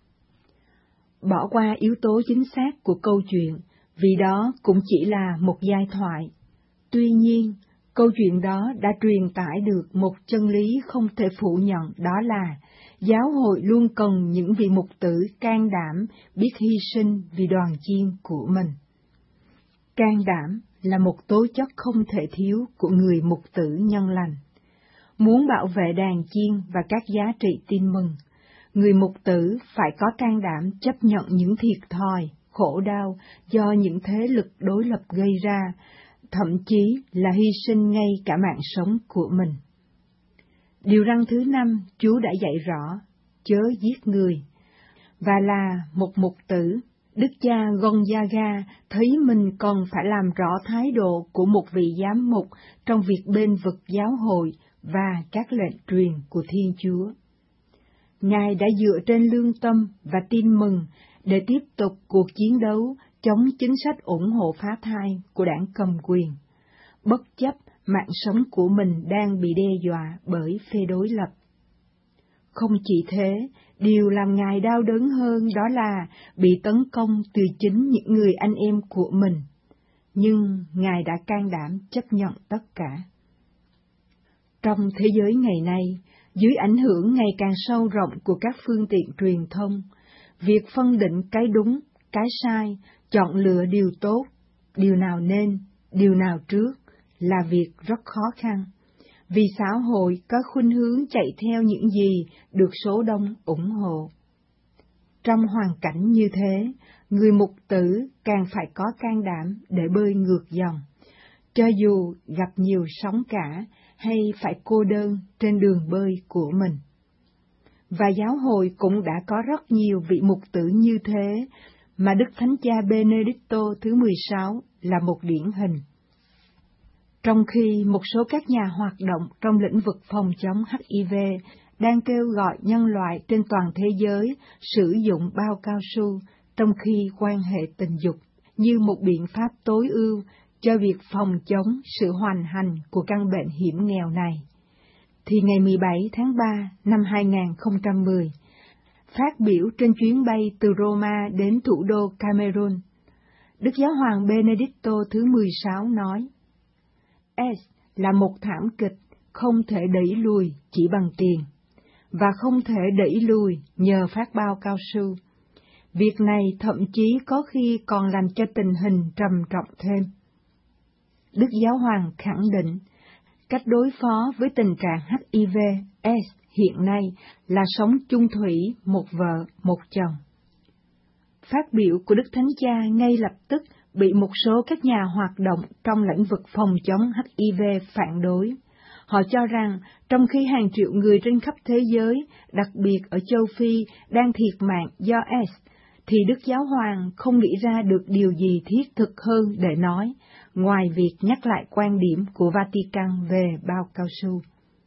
Bỏ qua yếu tố chính xác của câu chuyện, vì đó cũng chỉ là một giai thoại. Tuy nhiên, câu chuyện đó đã truyền tải được một chân lý không thể phủ nhận, đó là giáo hội luôn cần những vị mục tử can đảm biết hy sinh vì đoàn chiên của mình. Can đảm là một tố chất không thể thiếu của người mục tử nhân lành. Muốn bảo vệ đàn chiên và các giá trị tin mừng, người mục tử phải có can đảm chấp nhận những thiệt thòi, khổ đau do những thế lực đối lập gây ra, thậm chí là hy sinh ngay cả mạng sống của mình. Điều răn thứ 5 Chúa đã dạy rõ, chớ giết người. Và là một mục tử, Đức cha Gonzaga thấy mình còn phải làm rõ thái độ của một vị giám mục trong việc bênh vực giáo hội và các lệnh truyền của Thiên Chúa. Ngài đã dựa trên lương tâm và tin mừng để tiếp tục cuộc chiến đấu chống chính sách ủng hộ phá thai của đảng cầm quyền, bất chấp mạng sống của mình đang bị đe dọa bởi phe đối lập. Không chỉ thế, điều làm Ngài đau đớn hơn đó là bị tấn công từ chính những người anh em của mình, nhưng Ngài đã can đảm chấp nhận tất cả. Trong thế giới ngày nay, dưới ảnh hưởng ngày càng sâu rộng của các phương tiện truyền thông, việc phân định cái đúng, cái sai, chọn lựa điều tốt, điều nào nên, điều nào trước là việc rất khó khăn, vì xã hội có khuynh hướng chạy theo những gì được số đông ủng hộ. Trong hoàn cảnh như thế, người mục tử càng phải có can đảm để bơi ngược dòng, cho dù gặp nhiều sóng cả hay phải cô đơn trên đường bơi của mình. Và giáo hội cũng đã có rất nhiều vị mục tử như thế, mà Đức Thánh Cha Benedicto thứ 16 là một điển hình. Trong khi một số các nhà hoạt động trong lĩnh vực phòng chống HIV đang kêu gọi nhân loại trên toàn thế giới sử dụng bao cao su trong khi quan hệ tình dục như một biện pháp tối ưu cho việc phòng chống sự hoành hành của căn bệnh hiểm nghèo này, thì ngày 17 tháng 3 năm 2010, phát biểu trên chuyến bay từ Roma đến thủ đô Cameroon, Đức Giáo hoàng Benedicto thứ 16 nói: AIDS là một thảm kịch không thể đẩy lùi chỉ bằng tiền, và không thể đẩy lùi nhờ phát bao cao su. Việc này thậm chí có khi còn làm cho tình hình trầm trọng thêm. Đức Giáo hoàng khẳng định, cách đối phó với tình trạng HIV/AIDS hiện nay là sống chung thủy một vợ, một chồng. Phát biểu của Đức Thánh Cha ngay lập tức bị một số các nhà hoạt động trong lĩnh vực phòng chống HIV phản đối. Họ cho rằng, trong khi hàng triệu người trên khắp thế giới, đặc biệt ở châu Phi, đang thiệt mạng do AIDS, thì Đức Giáo hoàng không nghĩ ra được điều gì thiết thực hơn để nói, ngoài việc nhắc lại quan điểm của Vatican về bao cao su.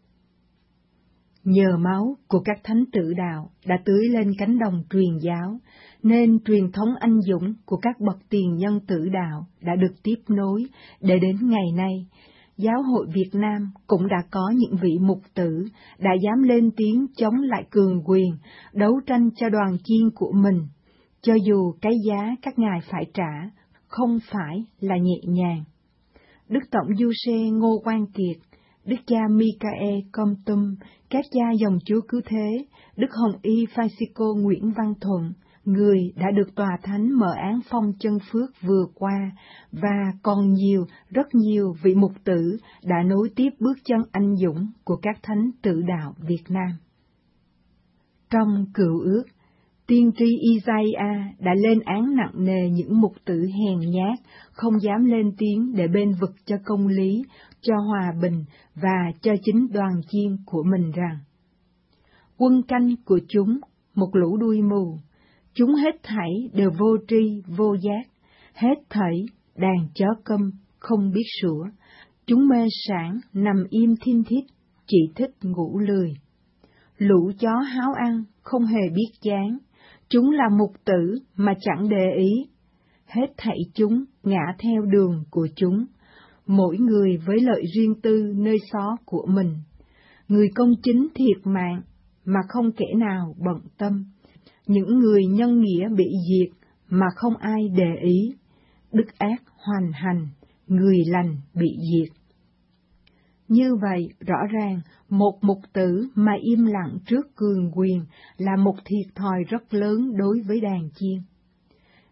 Nhờ máu của các thánh tử đạo đã tưới lên cánh đồng truyền giáo, nên truyền thống anh dũng của các bậc tiền nhân tử đạo đã được tiếp nối, để đến ngày nay, Giáo hội Việt Nam cũng đã có những vị mục tử đã dám lên tiếng chống lại cường quyền, đấu tranh cho đoàn chiên của mình, cho dù cái giá các ngài phải trả không phải là nhẹ nhàng. Đức Tổng Du Xe Ngô Quang Kiệt, Đức cha Michael Comptum, các cha dòng Chúa Cứu Thế, Đức Hồng Y Francisco Nguyễn Văn Thuận, người đã được Tòa Thánh mở án phong chân phước vừa qua, và còn nhiều, rất nhiều vị mục tử đã nối tiếp bước chân anh dũng của các thánh tử đạo Việt Nam. Trong Cựu Ước, tiên tri Isaiah đã lên án nặng nề những mục tử hèn nhát, không dám lên tiếng để bênh vực cho công lý, cho hòa bình và cho chính đoàn chiên của mình rằng: quân canh của chúng, một lũ đuôi mù, chúng hết thảy đều vô tri, vô giác, hết thảy đàn chó câm, không biết sủa, chúng mê sản, nằm im thiên thít, chỉ thích ngủ lười. Lũ chó háo ăn, không hề biết chán, chúng là mục tử mà chẳng để ý, hết thảy chúng ngã theo đường của chúng, mỗi người với lợi riêng tư nơi xó của mình. Người công chính thiệt mạng, mà không kẻ nào bận tâm. Những người nhân nghĩa bị diệt, mà không ai để ý. Đức ác hoành hành, người lành bị diệt. Như vậy, rõ ràng, một mục tử mà im lặng trước cường quyền là một thiệt thòi rất lớn đối với đàn chiên.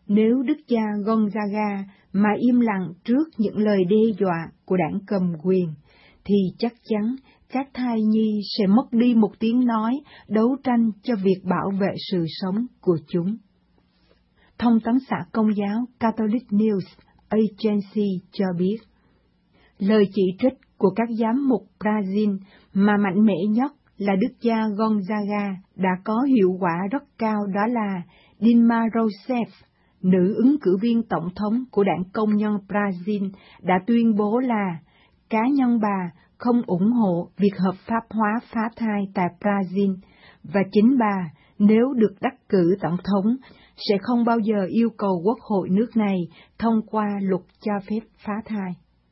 Nếu đức cha Gonzaga mà im lặng trước những lời đe dọa của đảng cầm quyền, thì chắc chắn các thai nhi sẽ mất đi một tiếng nói đấu tranh cho việc bảo vệ sự sống của chúng. Thông tấn xã Công giáo Catholic News Agency cho biết, lời chỉ trích của các giám mục Brazil mà mạnh mẽ nhất là đức cha Gonzaga đã có hiệu quả rất cao, đó là Dilma Rousseff, nữ ứng cử viên tổng thống của đảng Công nhân Brazil, đã tuyên bố là cá nhân bà không ủng hộ việc hợp pháp hóa phá thai tại Brazil, và chính bà, nếu được đắc cử tổng thống, sẽ không bao giờ yêu cầu quốc hội nước này thông qua luật cho phép phá thai.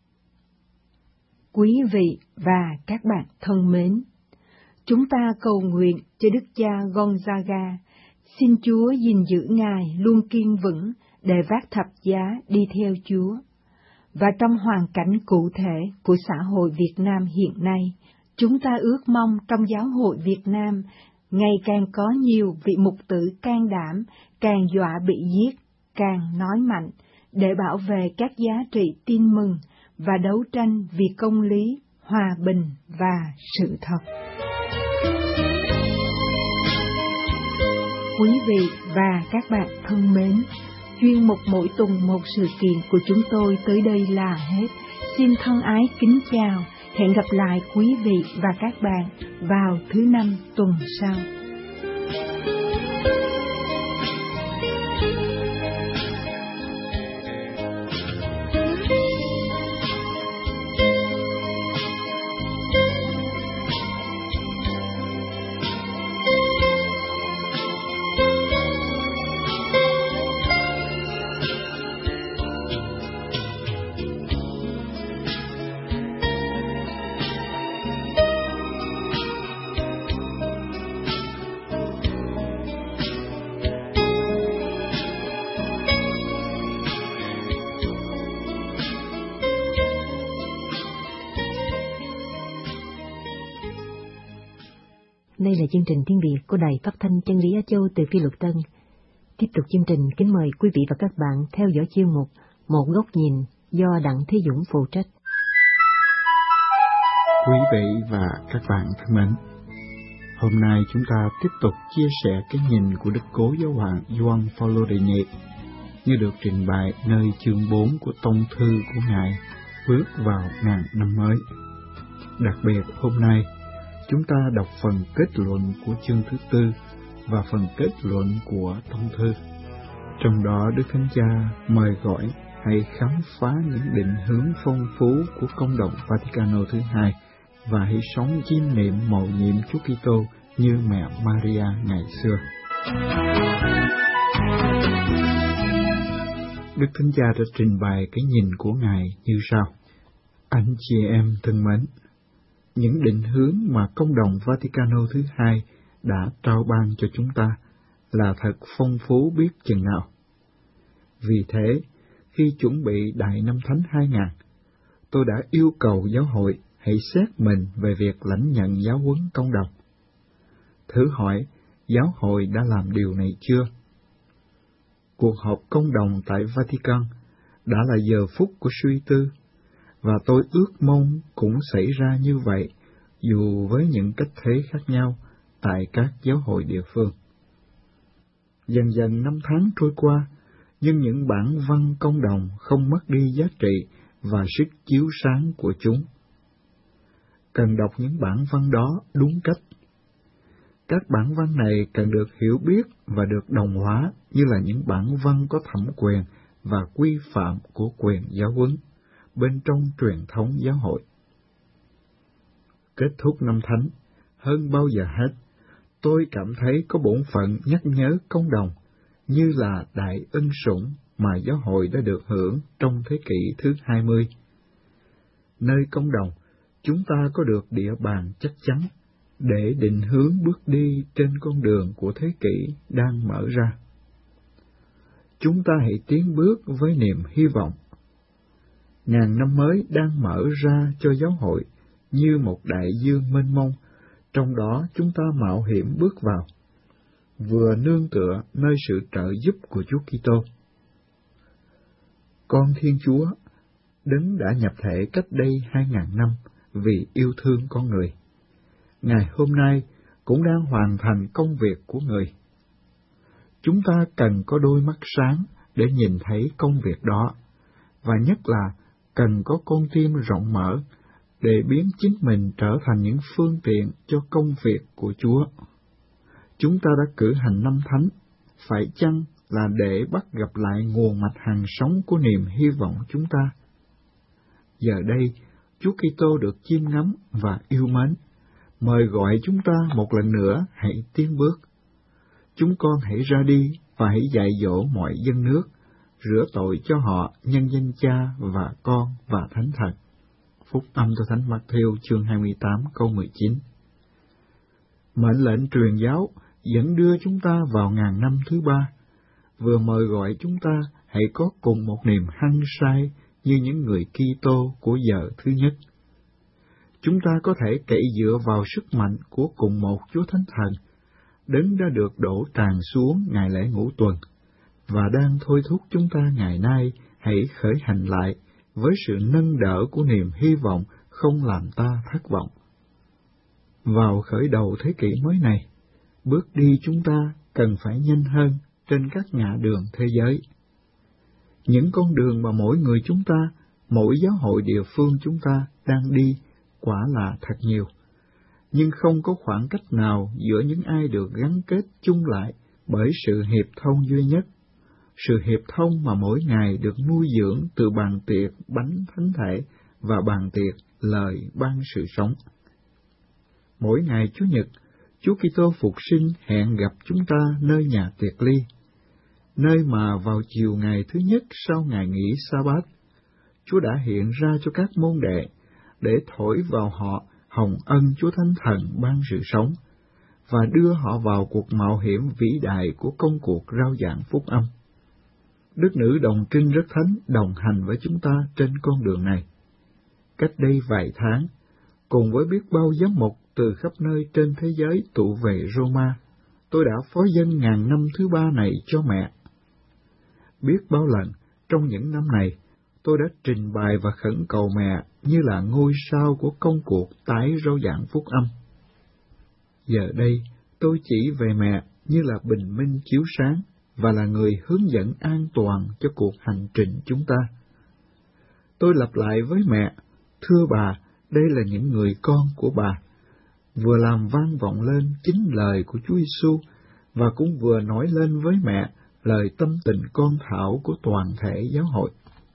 Quý vị và các bạn thân mến, chúng ta cầu nguyện cho đức cha Gonzaga, xin Chúa gìn giữ Ngài luôn kiên vững để vác thập giá đi theo Chúa. Và trong hoàn cảnh cụ thể của xã hội Việt Nam hiện nay, chúng ta ước mong trong giáo hội Việt Nam ngày càng có nhiều vị mục tử can đảm, càng dọa bị giết, càng nói mạnh, để bảo vệ các giá trị tin mừng và đấu tranh vì công lý, hòa bình và sự thật. Quý vị và các bạn thân mến, chuyên mục Mỗi tuần một sự kiện của chúng tôi tới đây là hết. Xin thân ái kính chào, hẹn gặp lại quý vị và các bạn vào thứ Năm tuần sau. Đây là chương trình tiếng Việt của Đài Phát thanh Chân lý Á Châu từ Phi Luật Tân. Tiếp tục chương trình, kính mời quý vị và các bạn theo dõi chuyên mục Một góc nhìn do Đặng Thế Dũng phụ trách. Quý vị và các bạn thân mến, hôm nay chúng ta tiếp tục chia sẻ cái nhìn của Đức Cố Giáo hoàng Gioan Phaolô đệ nhị như được trình bày nơi chương 4 của tông thư của Ngài bước vào ngàn năm mới. Đặc biệt hôm nay, chúng ta đọc phần kết luận của chương thứ 4 và phần kết luận của tông thư. Trong đó Đức Thánh Cha mời gọi hãy khám phá những định hướng phong phú của Công đồng Vaticano thứ hai và hãy sống chiêm niệm mầu nhiệm Chúa Kitô như mẹ Maria ngày xưa. Đức Thánh Cha đã trình bày cái nhìn của Ngài như sau: Anh chị em thân mến, những định hướng mà Công đồng Vaticano thứ hai đã trao ban cho chúng ta là thật phong phú biết chừng nào. Vì thế, khi chuẩn bị Đại Năm Thánh 2000, tôi đã yêu cầu giáo hội hãy xét mình về việc lãnh nhận giáo huấn công đồng. Thử hỏi, giáo hội đã làm điều này chưa? Cuộc họp công đồng tại Vatican đã là giờ phút của suy tư, và tôi ước mong cũng xảy ra như vậy, dù với những cách thế khác nhau tại các giáo hội địa phương. Dần dần năm tháng trôi qua, nhưng những bản văn công đồng không mất đi giá trị và sức chiếu sáng của chúng. Cần đọc những bản văn đó đúng cách. Các bản văn này cần được hiểu biết và được đồng hóa như là những bản văn có thẩm quyền và quy phạm của quyền giáo huấn bên trong truyền thống giáo hội. Kết thúc năm thánh, hơn bao giờ hết, tôi cảm thấy có bổn phận nhắc nhớ công đồng như là đại ân sủng mà giáo hội đã được hưởng trong thế kỷ thứ 20. Nơi công đồng, chúng ta có được địa bàn chắc chắn để định hướng bước đi trên con đường của thế kỷ đang mở ra. Chúng ta hãy tiến bước với niềm hy vọng. Ngàn năm mới đang mở ra cho giáo hội như một đại dương mênh mông, trong đó chúng ta mạo hiểm bước vào, vừa nương tựa nơi sự trợ giúp của Chúa Kitô, Con Thiên Chúa, Đấng đã nhập thể cách đây 2000 năm vì yêu thương con người, ngày hôm nay cũng đang hoàn thành công việc của người. Chúng ta cần có đôi mắt sáng để nhìn thấy công việc đó, và nhất là cần có con tim rộng mở để biến chính mình trở thành những phương tiện cho công việc của Chúa. Chúng ta đã cử hành năm thánh, phải chăng là để bắt gặp lại nguồn mạch hằng sống của niềm hy vọng chúng ta? Giờ đây, Chúa Kitô được chiêm ngắm và yêu mến, mời gọi chúng ta một lần nữa hãy tiến bước. Chúng con hãy ra đi và hãy dạy dỗ mọi dân nước, rửa tội cho họ nhân danh Cha và Con và Thánh Thần. Phúc âm theo Thánh Mаттêu chương 28 câu 19. Mệnh lệnh truyền giáo dẫn đưa chúng ta vào ngàn năm thứ ba, vừa mời gọi chúng ta hãy có cùng một niềm hăng say như những người Kitô của giờ thứ nhất. Chúng ta có thể cậy dựa vào sức mạnh của cùng một Chúa Thánh Thần, Đấng đã được đổ tràn xuống ngày lễ Ngũ Tuần, và đang thôi thúc chúng ta ngày nay hãy khởi hành lại với sự nâng đỡ của niềm hy vọng không làm ta thất vọng. Vào khởi đầu thế kỷ mới này, bước đi chúng ta cần phải nhanh hơn trên các ngã đường thế giới. Những con đường mà mỗi người chúng ta, mỗi giáo hội địa phương chúng ta đang đi quả là thật nhiều, nhưng không có khoảng cách nào giữa những ai được gắn kết chung lại bởi sự hiệp thông duy nhất, sự hiệp thông mà mỗi ngày được nuôi dưỡng từ bàn tiệc bánh thánh thể và bàn tiệc lời ban sự sống. Mỗi ngày Chủ nhật, Chúa Kitô Phục Sinh hẹn gặp chúng ta nơi nhà tiệc ly, nơi mà vào chiều ngày thứ nhất sau ngày nghỉ Sa-bát, Chúa đã hiện ra cho các môn đệ để thổi vào họ hồng ân Chúa Thánh Thần ban sự sống, và đưa họ vào cuộc mạo hiểm vĩ đại của công cuộc rao giảng phúc âm. Đức nữ đồng trinh rất thánh đồng hành với chúng ta trên con đường này. Cách đây vài tháng, cùng với biết bao giám mục từ khắp nơi trên thế giới tụ về Roma, tôi đã phó dâng ngàn năm thứ ba này cho mẹ. Biết bao lần trong những năm này, tôi đã trình bày và khẩn cầu mẹ như là ngôi sao của công cuộc tái rao giảng phúc âm. Giờ đây, tôi chỉ về mẹ như là bình minh chiếu sáng và là người hướng dẫn an toàn cho cuộc hành trình chúng ta. Tôi lặp lại với mẹ, thưa bà, đây là những người con của bà, vừa làm vang vọng lên chính lời của Chúa Giêsu và cũng vừa nói lên với mẹ lời tâm tình con thảo của toàn thể giáo hội.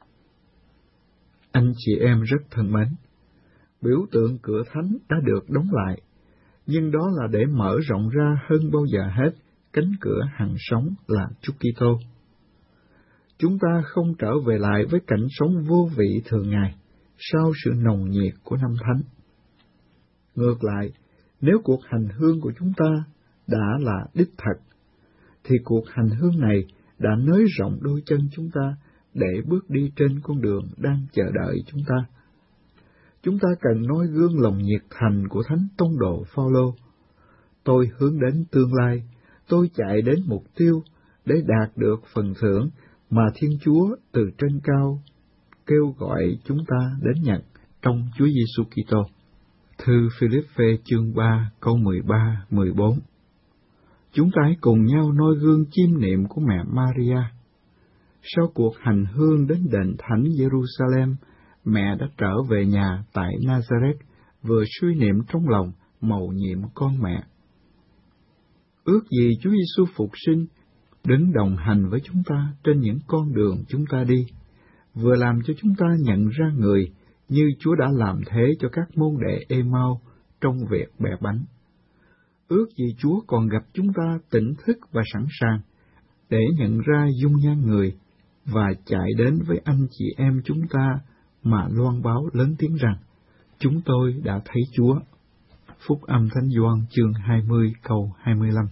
Anh chị em rất thân mến, biểu tượng cửa thánh đã được đóng lại, nhưng đó là để mở rộng ra hơn bao giờ hết cánh cửa hằng sống là Chúa Kitô. Chúng ta không trở về lại với cảnh sống vô vị thường ngày sau sự nồng nhiệt của năm thánh. Ngược lại, nếu cuộc hành hương của chúng ta đã là đích thật, thì cuộc hành hương này đã nới rộng đôi chân chúng ta để bước đi trên con đường đang chờ đợi chúng ta. Chúng ta cần noi gương lòng nhiệt thành của Thánh Tông đồ Phao-lô. Tôi hướng đến tương lai, tôi chạy đến mục tiêu để đạt được phần thưởng mà Thiên Chúa từ trên cao kêu gọi chúng ta đến nhận trong Chúa Giêsu Kitô. Thư Philip-phê chương 3 câu 13-14. Chúng ta hãy cùng nhau noi gương chiêm niệm của mẹ Maria. Sau cuộc hành hương đến đền thánh Jerusalem, mẹ đã trở về nhà tại Nazareth, vừa suy niệm trong lòng mầu nhiệm con mẹ. Ước gì Chúa Giêsu Phục Sinh đứng đồng hành với chúng ta trên những con đường chúng ta đi, vừa làm cho chúng ta nhận ra người như Chúa đã làm thế cho các môn đệ Ê-mau trong việc bẻ bánh. Ước gì Chúa còn gặp chúng ta tỉnh thức và sẵn sàng để nhận ra dung nhan người và chạy đến với anh chị em chúng ta mà loan báo lớn tiếng rằng chúng tôi đã thấy Chúa. Phúc âm Thánh Gioan chương 20 câu 25.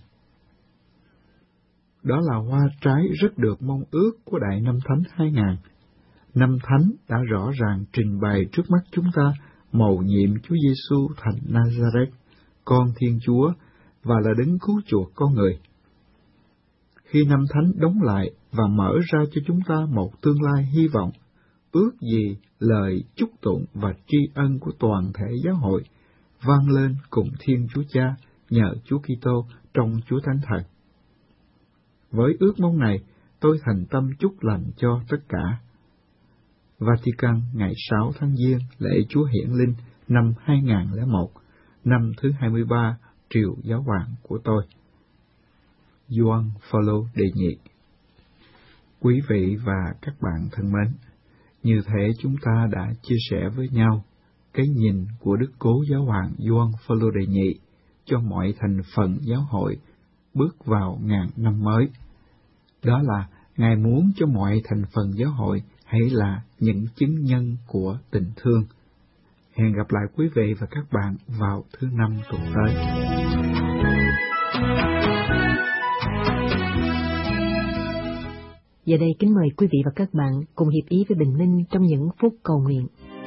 Đó là hoa trái rất được mong ước của Đại Năm Thánh 2000. Năm Thánh đã rõ ràng trình bày trước mắt chúng ta mầu nhiệm Chúa Giêsu thành Nazareth, con Thiên Chúa, và là đấng cứu chuộc con người. khi năm thánh đóng lại và mở ra cho chúng ta một tương lai hy vọng, ước gì lời chúc tụng và tri ân của toàn thể giáo hội vang lên cùng Thiên Chúa Cha nhờ Chúa Kitô trong Chúa Thánh Thần. Với ước mong này, tôi thành tâm chúc lành cho tất cả. Vatican, ngày 6 tháng Giêng, lễ Chúa Hiển Linh năm 2001, năm thứ 23 triều giáo hoàng của tôi. Gioan Phaolô đệ nhị. Quý vị và các bạn thân mến, như thế chúng ta đã chia sẻ với nhau cái nhìn của Đức Cố Giáo hoàng Gioan Phaolô đệ nhị cho mọi thành phần giáo hội bước vào ngàn năm mới. Đó là Ngài muốn cho mọi thành phần giáo hội hãy là những chứng nhân của tình thương. Hẹn gặp lại quý vị và các bạn vào thứ Năm tuần tới. Giờ đây kính mời quý vị và các bạn cùng hiệp ý với Bình Minh trong những phút cầu nguyện.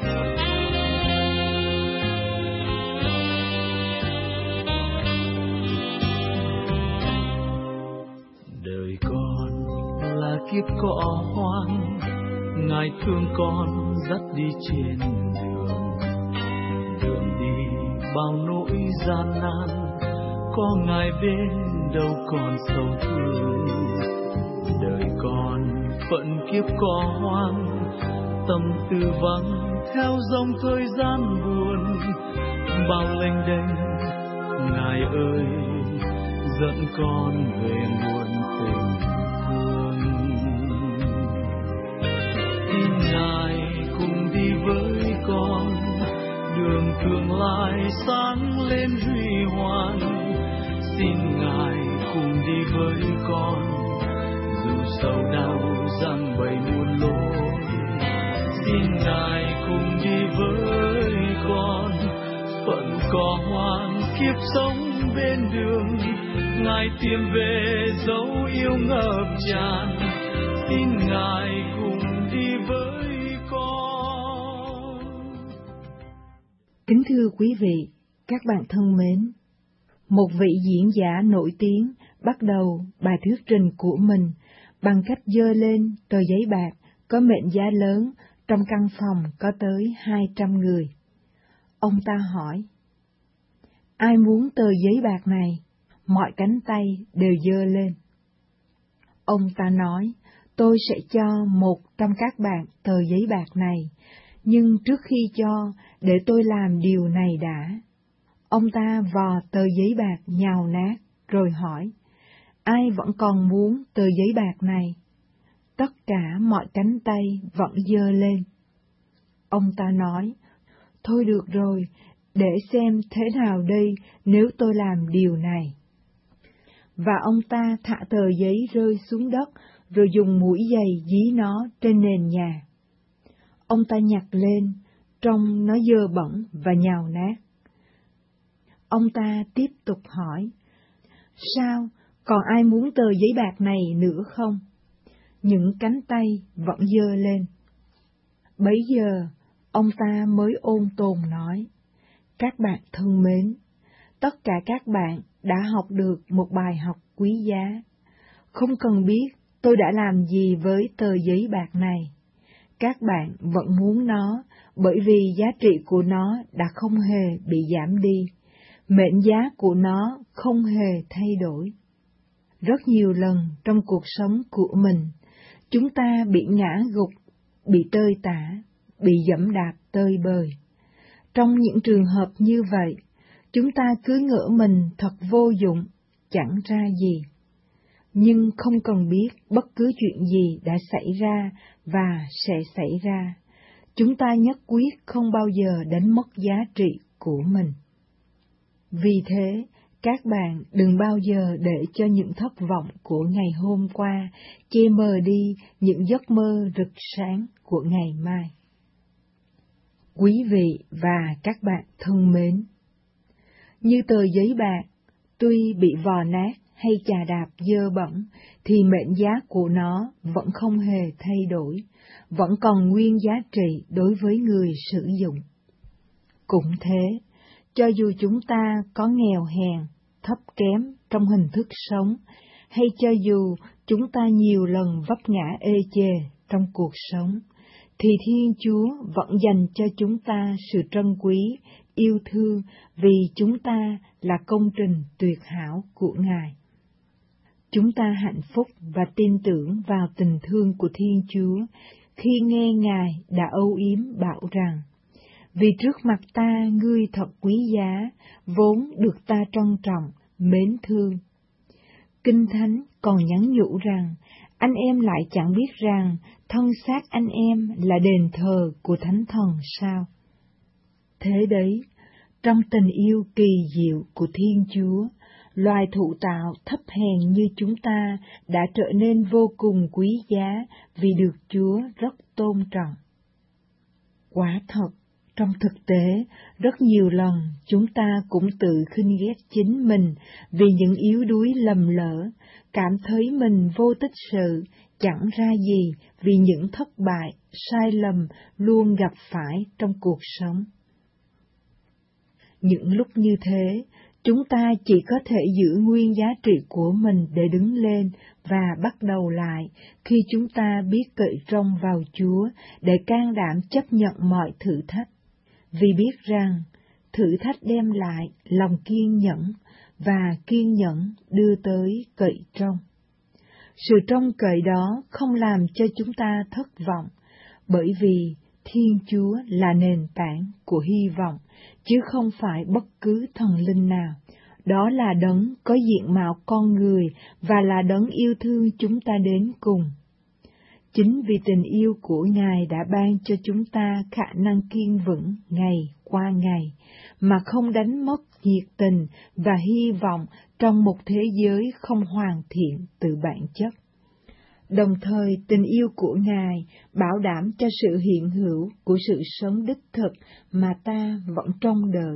Đời con là kiếp cỏ hoang, Ngài thương con dắt đi trên đường đi bao nỗi gian nan, có Ngài bên đâu còn sầu thương. Đời con phận kiếp cỏ hoang, tâm tư vắng theo dòng thời gian buồn, bao lênh đênh Ngài ơi dẫn con về nguồn tình thương. Xin Ngài cùng đi với con, đường tương lai sáng lên huy hoàng. Xin Ngài cùng đi với con, dù sầu đau giăng bầy muôn lối. Xin Ngài cùng đi với con, phận cỏ hoang kiếp sống bên đường. Ngài tìm về dấu yêu ngập tràn. Xin Ngài cùng đi với con. Kính thưa quý vị, các bạn thân mến, một vị diễn giả nổi tiếng bắt đầu bài thuyết trình của mình bằng cách giơ lên tờ giấy bạc có mệnh giá lớn trong căn phòng có tới 200 người. Ông ta hỏi, ai muốn tờ giấy bạc này? Mọi cánh tay đều giơ lên. Ông ta nói, tôi sẽ cho một trong các bạn tờ giấy bạc này, nhưng trước khi cho, để tôi làm điều này đã. Ông ta vò tờ giấy bạc nhào nát, rồi hỏi, ai vẫn còn muốn tờ giấy bạc này? Tất cả mọi cánh tay vẫn giơ lên. Ông ta nói, thôi được rồi, để xem thế nào đây nếu tôi làm điều này. Và ông ta thả tờ giấy rơi xuống đất, rồi dùng mũi giày dí nó trên nền nhà. Ông ta nhặt lên, trông nó dơ bẩn và nhào nát. Ông ta tiếp tục hỏi, sao, còn ai muốn tờ giấy bạc này nữa không? Những cánh tay vẫn giơ lên. Bấy giờ, ông ta mới ôn tồn nói, các bạn thân mến, tất cả các bạn đã học được một bài học quý giá. Không cần biết tôi đã làm gì với tờ giấy bạc này. Các bạn vẫn muốn nó, bởi vì giá trị của nó đã không hề bị giảm đi. Mệnh giá của nó không hề thay đổi. Rất nhiều lần trong cuộc sống của mình, chúng ta bị ngã gục, bị tơi tả, bị giẫm đạp tơi bời. Trong những trường hợp như vậy, chúng ta cứ ngỡ mình thật vô dụng, chẳng ra gì. Nhưng không cần biết bất cứ chuyện gì đã xảy ra và sẽ xảy ra, chúng ta nhất quyết không bao giờ đánh mất giá trị của mình. Vì thế, các bạn đừng bao giờ để cho những thất vọng của ngày hôm qua che mờ đi những giấc mơ rực sáng của ngày mai. Quý vị và các bạn thân mến, như tờ giấy bạc, tuy bị vò nát hay chà đạp dơ bẩn, thì mệnh giá của nó vẫn không hề thay đổi, vẫn còn nguyên giá trị đối với người sử dụng. Cũng thế, cho dù chúng ta có nghèo hèn, thấp kém trong hình thức sống, hay cho dù chúng ta nhiều lần vấp ngã ê chề trong cuộc sống, thì Thiên Chúa vẫn dành cho chúng ta sự trân quý, yêu thương vì chúng ta là công trình tuyệt hảo của Ngài. Chúng ta hạnh phúc và tin tưởng vào tình thương của Thiên Chúa khi nghe Ngài đã âu yếm bảo rằng: vì trước mặt ta ngươi thật quý giá, vốn được ta trân trọng, mến thương. Kinh Thánh còn nhắn nhủ rằng, anh em lại chẳng biết rằng thân xác anh em là đền thờ của Thánh Thần sao? Thế đấy, trong tình yêu kỳ diệu của Thiên Chúa, loài thụ tạo thấp hèn như chúng ta đã trở nên vô cùng quý giá vì được Chúa rất tôn trọng. Quả thật, trong thực tế, rất nhiều lần chúng ta cũng tự khinh ghét chính mình vì những yếu đuối lầm lỡ, cảm thấy mình vô tích sự, chẳng ra gì vì những thất bại, sai lầm luôn gặp phải trong cuộc sống. Những lúc như thế, chúng ta chỉ có thể giữ nguyên giá trị của mình để đứng lên và bắt đầu lại khi chúng ta biết cậy trông vào Chúa để can đảm chấp nhận mọi thử thách, vì biết rằng thử thách đem lại lòng kiên nhẫn và kiên nhẫn đưa tới cậy trông. Sự trông cậy đó không làm cho chúng ta thất vọng, bởi vì Thiên Chúa là nền tảng của hy vọng, chứ không phải bất cứ thần linh nào. Đó là đấng có diện mạo con người và là đấng yêu thương chúng ta đến cùng. Chính vì tình yêu của Ngài đã ban cho chúng ta khả năng kiên vững ngày qua ngày, mà không đánh mất nhiệt tình và hy vọng trong một thế giới không hoàn thiện từ bản chất. Đồng thời, tình yêu của Ngài bảo đảm cho sự hiện hữu của sự sống đích thực mà ta vẫn trông đợi.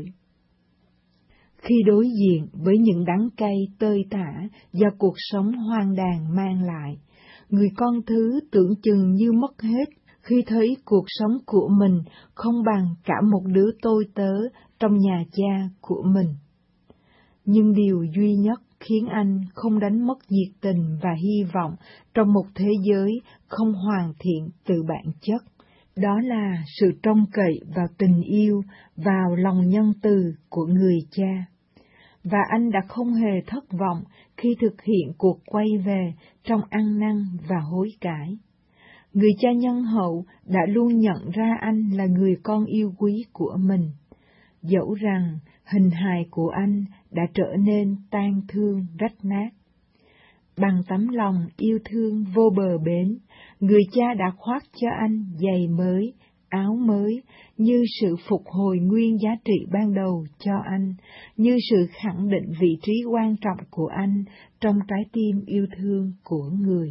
Khi đối diện với những đắng cay tơi tả do cuộc sống hoang đàn mang lại, người con thứ tưởng chừng như mất hết khi thấy cuộc sống của mình không bằng cả một đứa tôi tớ trong nhà cha của mình. Nhưng điều duy nhất khiến anh không đánh mất nhiệt tình và hy vọng trong một thế giới không hoàn thiện từ bản chất, đó là sự trông cậy vào tình yêu, vào lòng nhân từ của người cha. Và anh đã không hề thất vọng khi thực hiện cuộc quay về trong ăn năn và hối cải. Người cha nhân hậu đã luôn nhận ra anh là người con yêu quý của mình, dẫu rằng hình hài của anh đã trở nên tan thương rách nát. Bằng tấm lòng yêu thương vô bờ bến, người cha đã khoác cho anh giày mới, áo mới, như sự phục hồi nguyên giá trị ban đầu cho anh, như sự khẳng định vị trí quan trọng của anh trong trái tim yêu thương của người.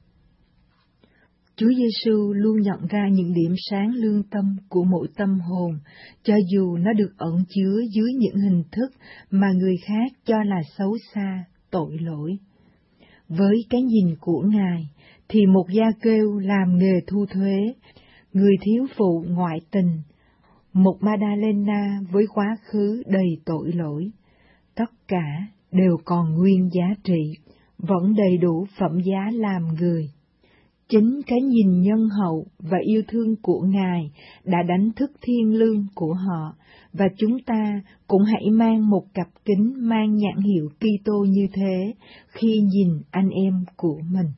Chúa Giêsu luôn nhận ra những điểm sáng lương tâm của mỗi tâm hồn, cho dù nó được ẩn chứa dưới những hình thức mà người khác cho là xấu xa, tội lỗi. Với cái nhìn của Ngài, thì một gia kêu làm nghề thu thuế, người thiếu phụ ngoại tình, một Madalena với quá khứ đầy tội lỗi, tất cả đều còn nguyên giá trị, vẫn đầy đủ phẩm giá làm người. Chính cái nhìn nhân hậu và yêu thương của Ngài đã đánh thức thiên lương của họ, và chúng ta cũng hãy mang một cặp kính mang nhãn hiệu Kitô như thế khi nhìn anh em của mình.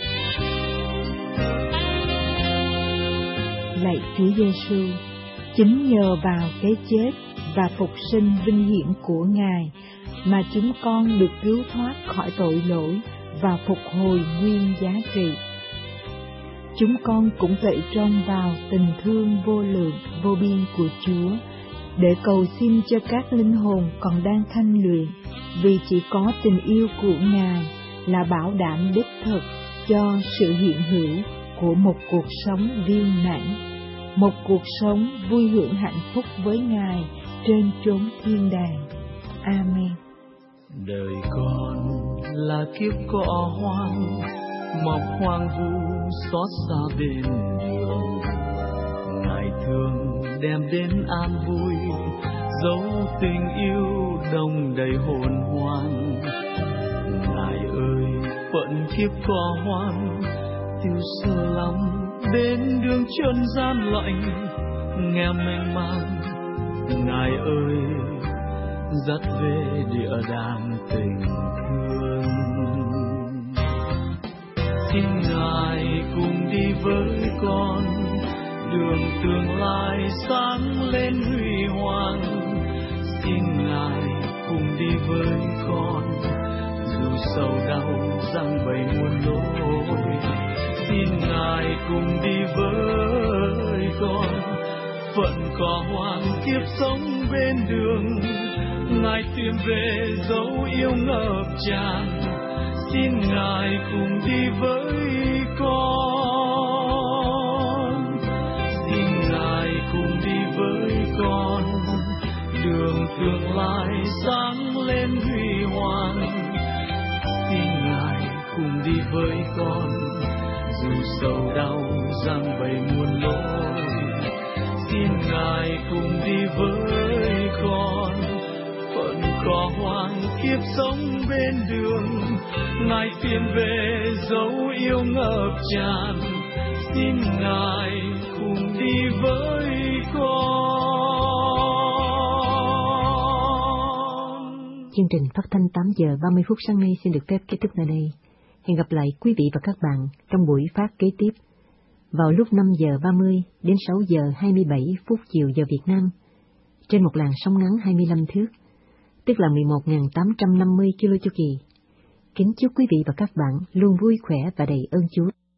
Lạy Chúa Giêsu, chính nhờ vào cái chết và phục sinh vinh hiển của Ngài mà chúng con được cứu thoát khỏi tội lỗi và phục hồi nguyên giá trị. Chúng con cũng cậy trông vào tình thương vô lượng, vô biên của Chúa, để cầu xin cho các linh hồn còn đang thanh luyện, vì chỉ có tình yêu của Ngài là bảo đảm đích thực cho sự hiện hữu của một cuộc sống viên mãn, một cuộc sống vui hưởng hạnh phúc với Ngài trên chốn thiên đàng. Amen. Đời con là kiếp cỏ hoang, mọc hoang vu xót xa bên đường. Ngài thường đem đến an vui, dấu tình yêu đông đầy hồn hoang. Ngài ơi, phận kiếp có hoan, tiêu sơ lắm đến đường chân gian lạnh, nghe mênh mang Ngài ơi dắt về địa đàng tình thương. Xin Ngài cùng đi với con, đường tương lai sáng lên huy hoàng. Xin Ngài cùng đi với con, dù sầu đau giăng bầy muôn lối. Xin Ngài cùng đi với con, phận có hoang kiếp sống bên đường. Ngài tìm về dấu yêu ngập tràn. Xin Ngài cùng đi với con. Xin Ngài cùng đi với con, đường tương lai sáng lên huy hoàng. Xin Ngài cùng đi với con, dù sầu đau giăng bầy muôn lối. Xin Ngài cùng đi với con, phận có hoang kiếp sống bên đường. Ngài tìm về dấu yêu ngập tràn. Xin Ngài cùng đi với con. Chương trình phát thanh 8 giờ 30 phút sáng nay xin được phép kết thúc tại đây. Hẹn gặp lại quý vị và các bạn trong buổi phát kế tiếp vào lúc 5 giờ 30 đến 6 giờ 27 phút chiều giờ Việt Nam trên một làn sóng ngắn 25 thước, tức là 11.850 kilo chu kỳ. Kính chúc quý vị và các bạn luôn vui khỏe và đầy ơn Chúa.